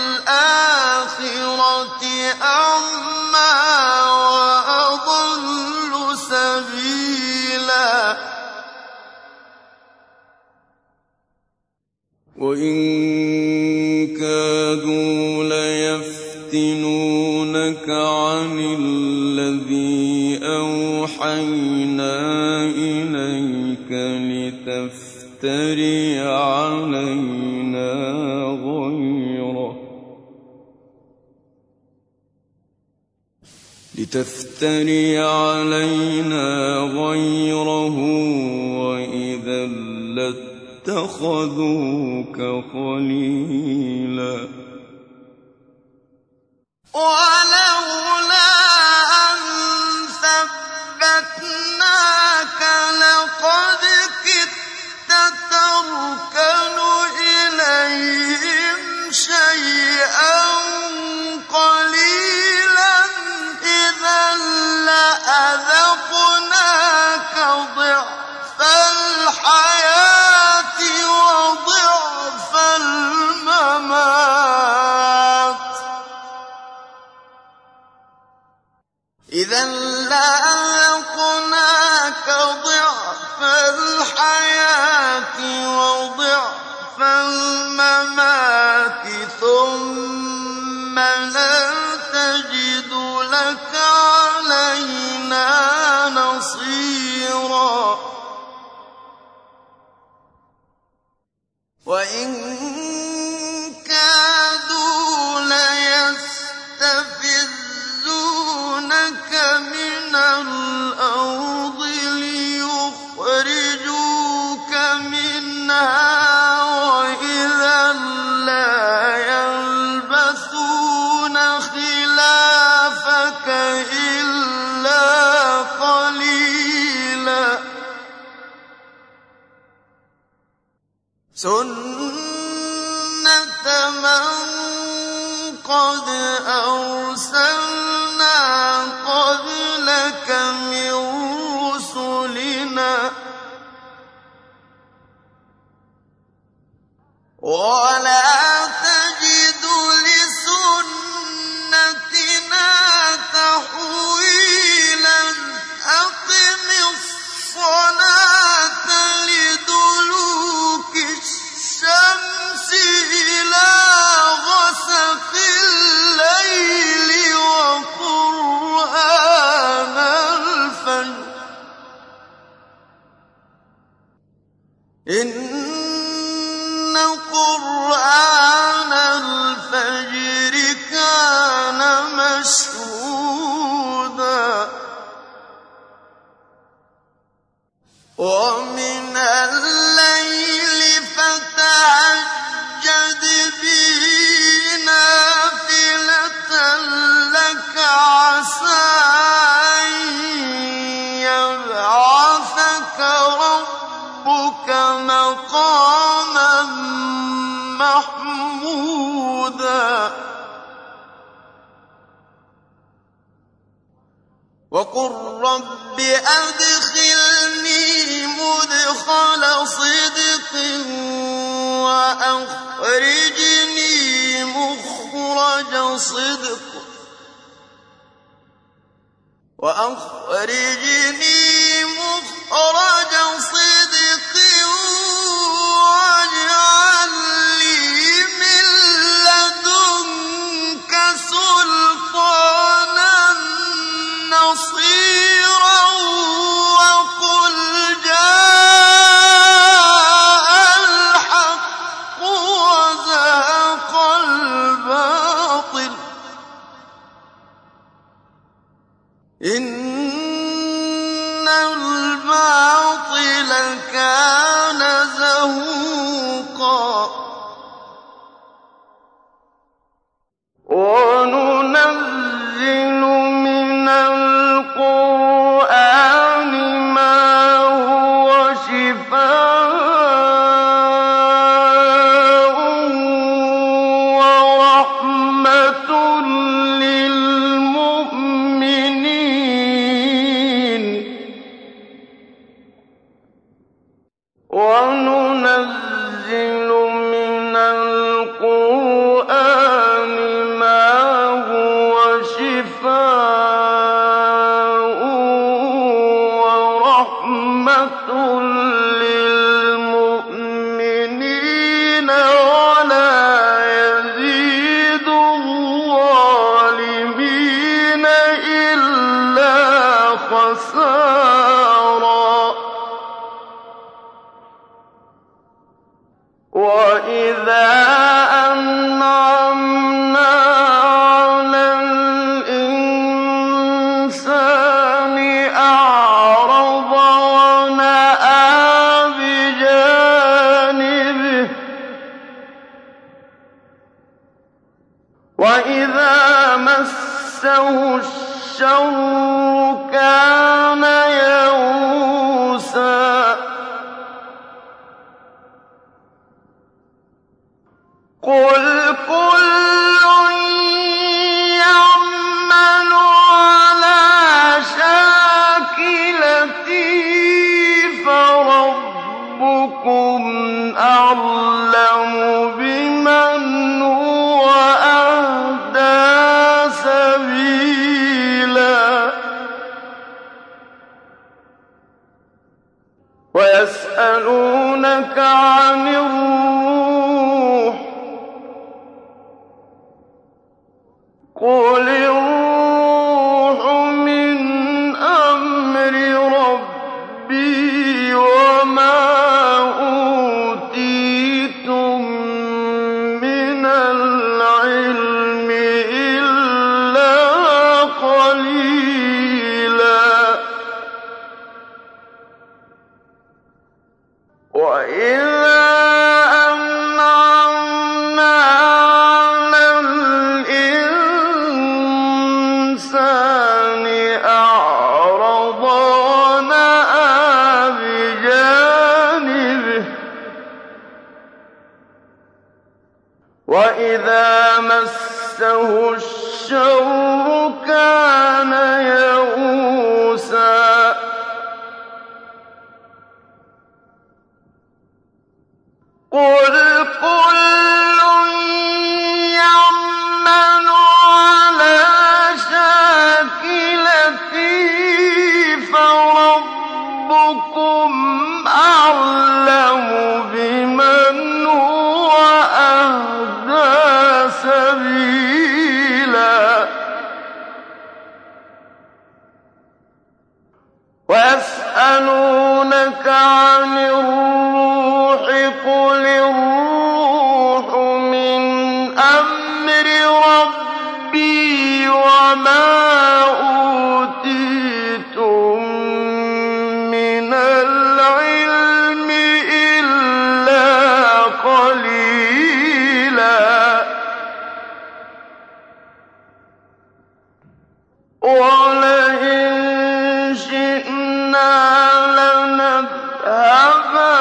[SPEAKER 1] الآخرة أعمى وأضل سبيلا وإن كادوا ليفتنونك عن الذي أوحينا إليك لتفتري علينا غيره لتفتري علينا غيره وإذا لاتخذوك خليلا ولولا أن ثبتناك لقد كدت تركن إليهم شيئا قليلا إذا لأذقناك ضعف الحياة وضعف الممات إذا لأذقناك ضعف الحياة وضعف الممات ثم لا تجد لك علينا نصيرا وإن كادوا ليستفزونك من الأرض ليخرجوك منها وإذا لا يلبثون خلافك إلا قليلا سنة من قد أرسلنا قبلك من رسلنا ولا تجد لسنتنا تحويلا أقم الصلاة لدلوك الشمس إلى غسق الليل وقرآن الفجر إن قرآن الفجر كان مشهودا ومن الليل فتهجد به نافلة لك عسى أن يبعثك ربك مقاما محمودا وقل رب أدخلني مدخل صدق وأخرجني مخرج صدق وأخرجني مخرج صدق واجعل لي من لدنك سلطانا نصيرا وقل جاء الحق وزهق الباطل إن الباطل كان زهوقا وننزل من القرآن ما هو شفاء ورحمة للمؤمنين وننزل من القرآن ما هو شفاء ورحمة للمؤمنين ولا يزيد الظالمين إلا خسارا وإذا أنعمنا على الإنسان أعرض ونأى بجانبه وإذا مسه الشر كان يئوسا قل كل يعمل على شاكلته فربكم أعلم بمن هو أهدى سبيلا ويسألونك عن الروح قل الروح من أمر ربي وما أوتيتم من العلم إلا قليلا وإذا أنعمنا على الإنسان أعرض ونأى بجانبه وإذا مسه الشر كان يئوسا قل كل يعمل على شاكلته فربكم أعلم بمن هو أهدى سبيلا ويسألونك عن الروح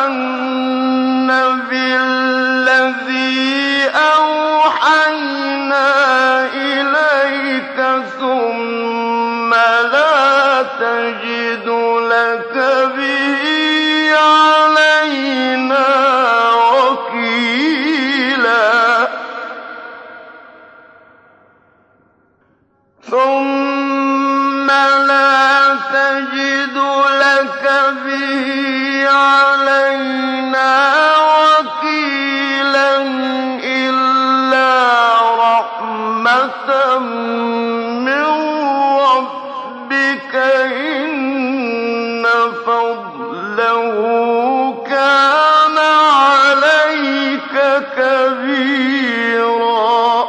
[SPEAKER 1] آمَنَّ بِالَّذِي أَوْحَيْنَا إِلَيْكَ ثُمَّ لَا تَجِدُ لَكَ بِهِ عَلَيْنَا وَكِيلًا ثُمَّ لَا تَجِدُ لَكَ بِهِ عَلَيْنَا وَكِيلًا إِلَّا رَحْمَةً مِّن رَّبِّكَ إِنَّ فَضْلَهُ كَانَ عَلَيْكَ كَبِيرًا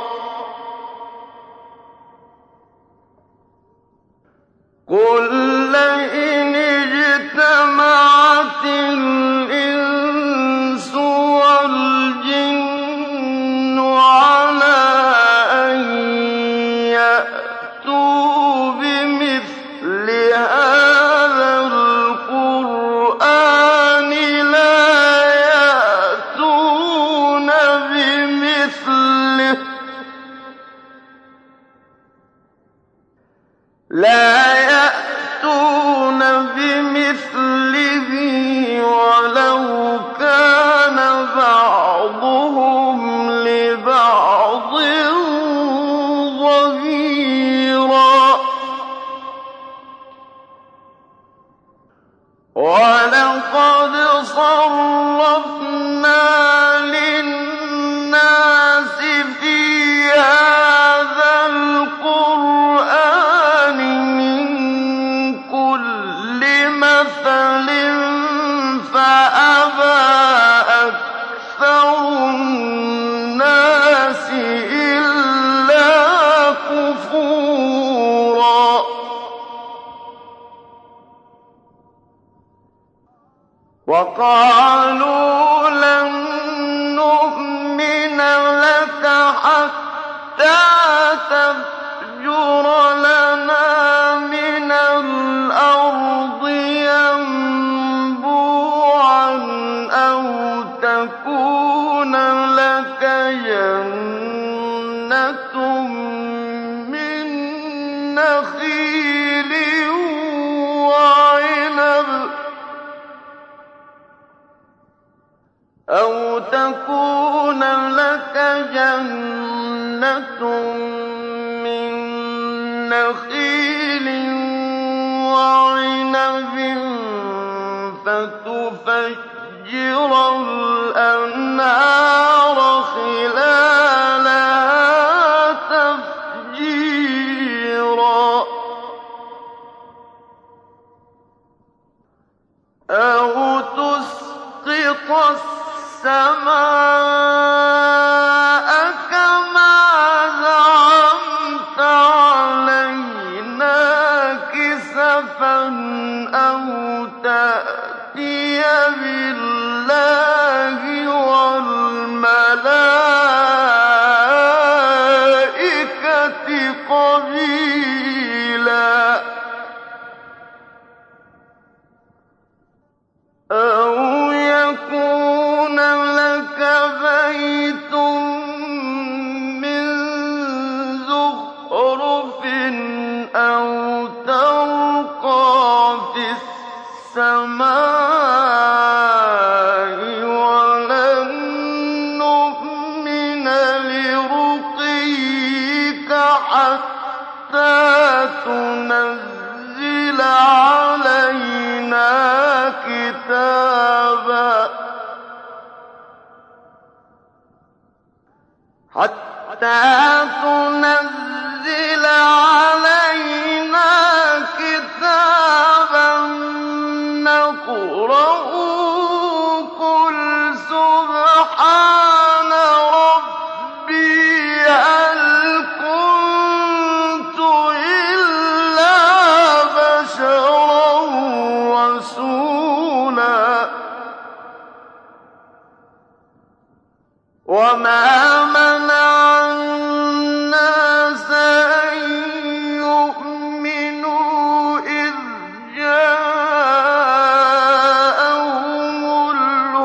[SPEAKER 1] قُل لَّئِنِ اجْتَمَعَتِ الْإِنسُ وَالْجِنُّ عَلَىٰ أَن يَأْتُوا بِمِثْلِ هَٰذَا الْقُرْآنِ لَا يَأْتُونَ بِمِثْلِهِ وَلَوْ كَانَ بَعْضُهُمْ لِبَعْضٍ ظَهِيرًا وَلَقَدْ صَرَّفْنَا لِلنَّاسِ فِي هَٰذَا الْقُرْآنِ مِن كُلِّ مَثَلٍ فَأَبَىٰ أَكْثَرُ النَّاسِ إِلَّا كُفُورًا وَقَالُوا لَن نُّؤْمِنَ لَكَ حَتَّىٰ تَفْجُرَ لَنَا مِنَ الْأَرْضِ يَنبُوعًا أَوْ تَكُونَ لَكَ جَنَّةٌ مِّن نَّخِيلٍ وَعِنَبٍ أَوْ تَكُونَ لَكَ جَنَّةٌ مِّن نَّخِيلٍ وَعِنَبٍ فَتُفَجِّرَ الْأَنْهَارَ خِلَالَهَا تَفْجِيرًا أَوْ تُسْقِطَ السَّمَاءَ كَمَا زَعَمْتَ عَلَيْنَا كِسَفًا أَوْ تَأْتِيَ بِاللَّهِ وَالْمَلَائِكَةِ قَبِيلًا أَوْ يَكُونَ لَكَ بَيْتٌ مِّن زُخْرُفٍ أَوْ تَرْقَىٰ فِي السَّمَاءِ وَلَن نُّؤْمِنَ لِرُقِيِّكَ حَتَّىٰ تُنَزِّلَ عَلَيْنَا كِتَابًا حَتَّىٰ تُنَزِّلَ عَلَيْنَا كِتَابًا نَّقْرَؤُهُ قُلْ سُبْحَانَ رَبِّي هَلْ كُنتُ إِلَّا بَشَرًا رَّسُولًا وَمَا مَنَعَ النَّاسَ أَن يُؤْمِنُوا إِذْ جَاءَهُمُ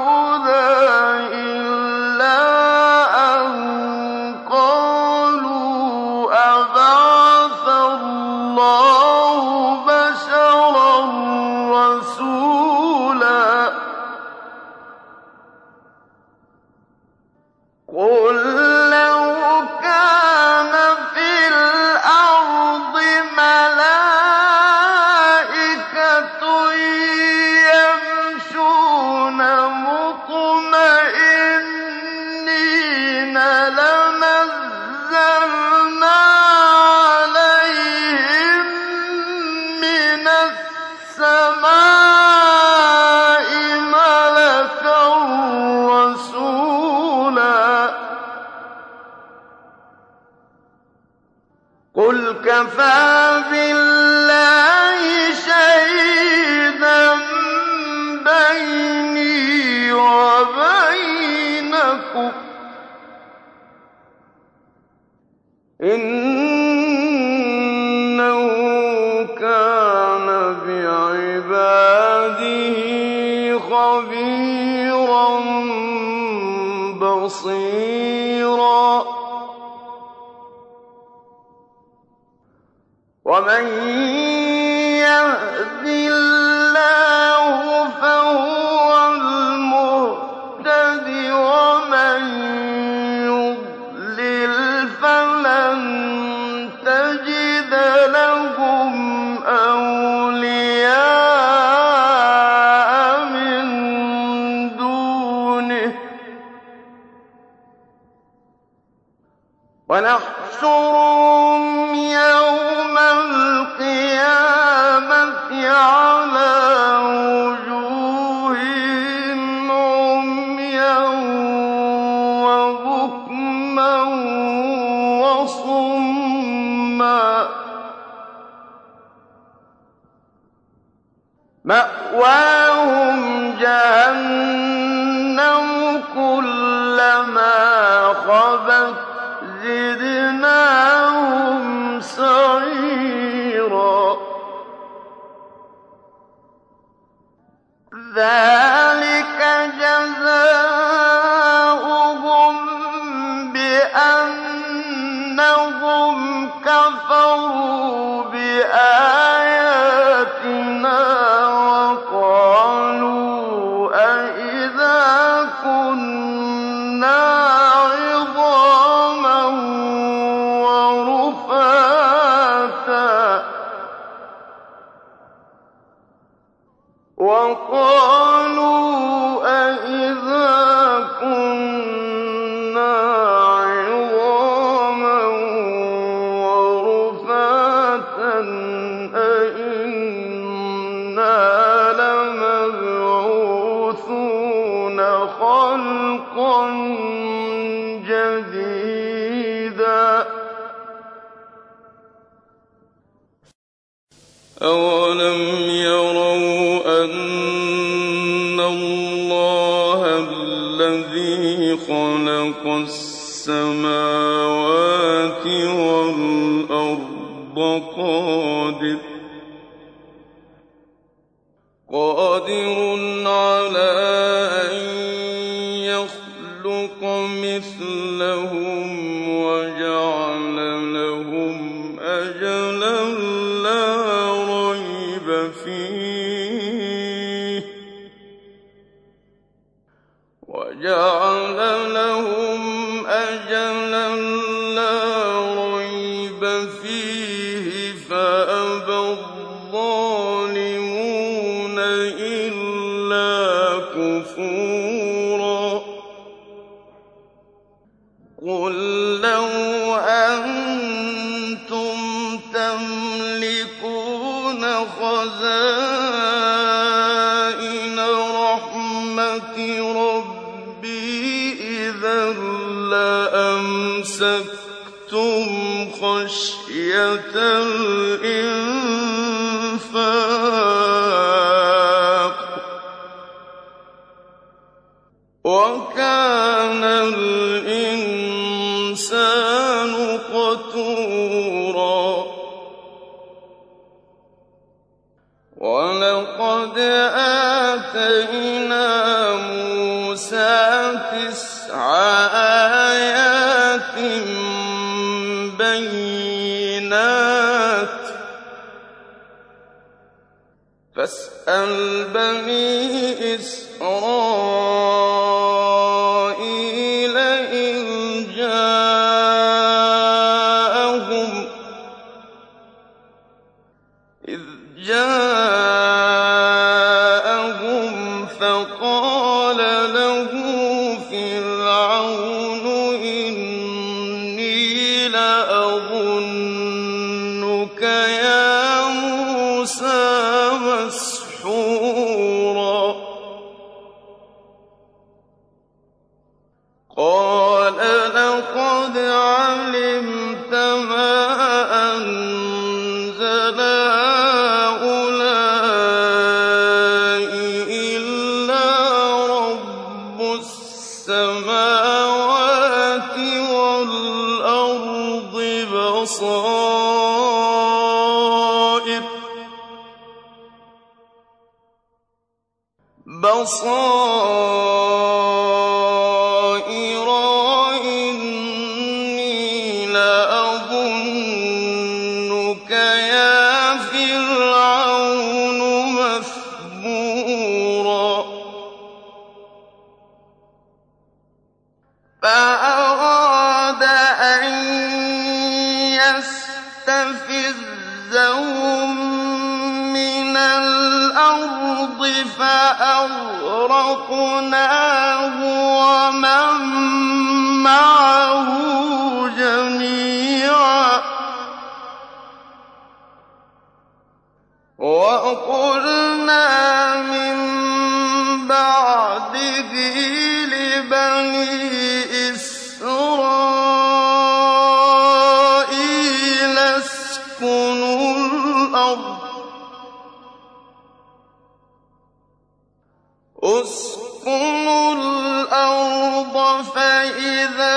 [SPEAKER 1] ومن يهد الله فهو المهتد ومن يضلل فلن تجد لهم أولياء من دونه ونحشرهم يوم القيامة على وجوههم عميا وبكما وصما مأواهم جهنم كلما خبت زدناهم سعيرا ذلك جزاؤهم بأنهم كفروا بآياتنا وقالوا أإذا كنا عظاما ورفاتا وقالوا أإذا كنا عظاما ورفاتا أإنا لمبعوثون خلقا جديدا أولم يروا أن الله الذي خلق السماوات والأرض قادر قادر على أن يخلق مثلهم وجعل لهم أجلا لا ريب فيه وجعل لهم أجلا لا ريب فيه فأبى الظالمون إلا كفورا قل لو أنتم تملكون خزائن رحمة ربي إذا لأمسكتم خشية الإنفاق وكان الإنسان قتورا ولقد آتينا موسى تسع آيات بينات فاسأل بني إسرائيل إذ جاءهم إذ جاءهم فقال له فرعون إني لأظنك يا موسى مسحورا قال لقد علمت ما أنزل هؤلاء إلا رب السماوات والأرض بصائر بصائر وإني لأظنك يا فأغرقناه ومن معه جميعا وقلنا من بعده لبني إسرائيل اسكنوا الأرض اسكنوا الأرض فإذا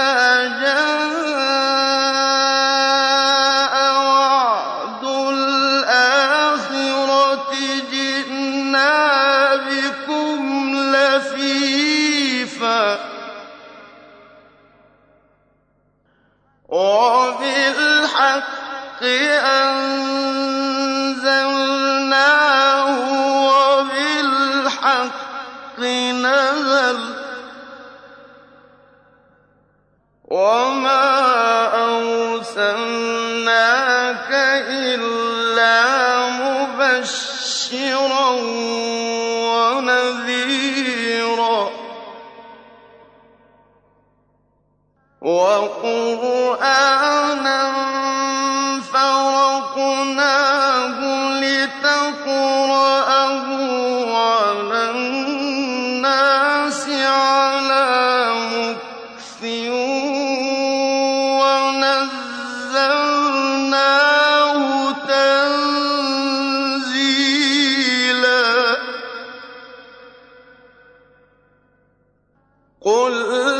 [SPEAKER 1] جاء وعد الآخرة جئنا بكم لفيفا وبالحق أنزلناه وبالحق نزل وما أرسلناك إلا مبشرا ونذيرا وقرآنا فرقناه لتقرأه على الناس على مكث ونزلناه تنزيلا قل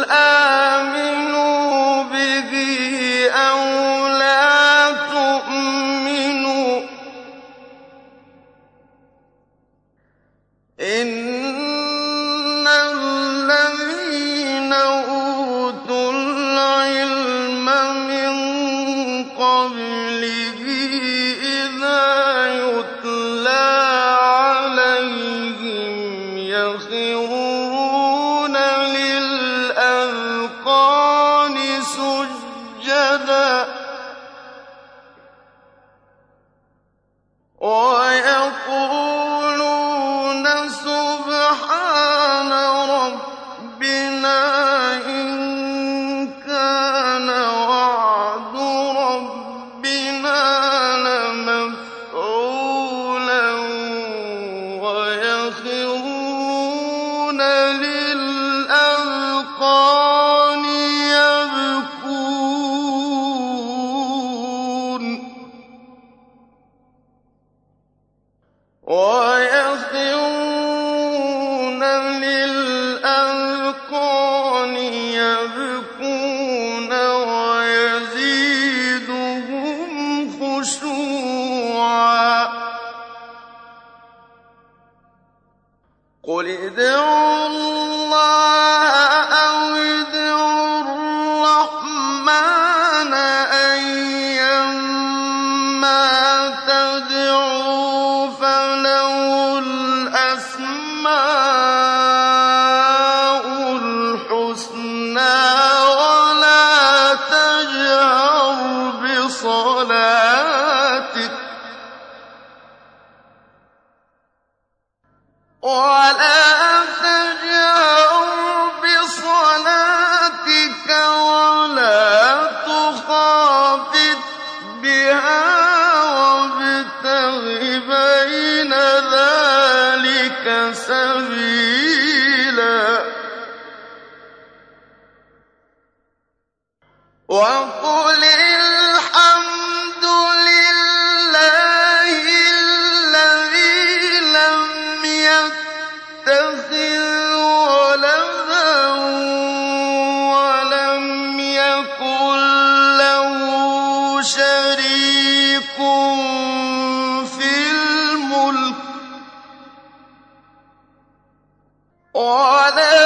[SPEAKER 1] آمنوا به أو لا تؤمنوا إن الذين أوتوا العلم من قبله إذا يتلى عليهم يخرون للأذقان سجدا ويقولون سبحان ربنا إن كان وعد ربنا لمفعولا ويخرون للأذقان يبكون ويخرون للأذقان يبكون ويزيدهم خشوعا قل ادعوا الله أو ادعوا الرحمن أيما تدعوا فله الأسماء الحسنى ولا تجهر بصلاتك ولا تجهر بصلاتك ولا تخافت بها وابتغ بين ذلك سبيلا وقل الحمد لله الذي لم يتخذ ولدا ولم يكن له شريك في الملك ولم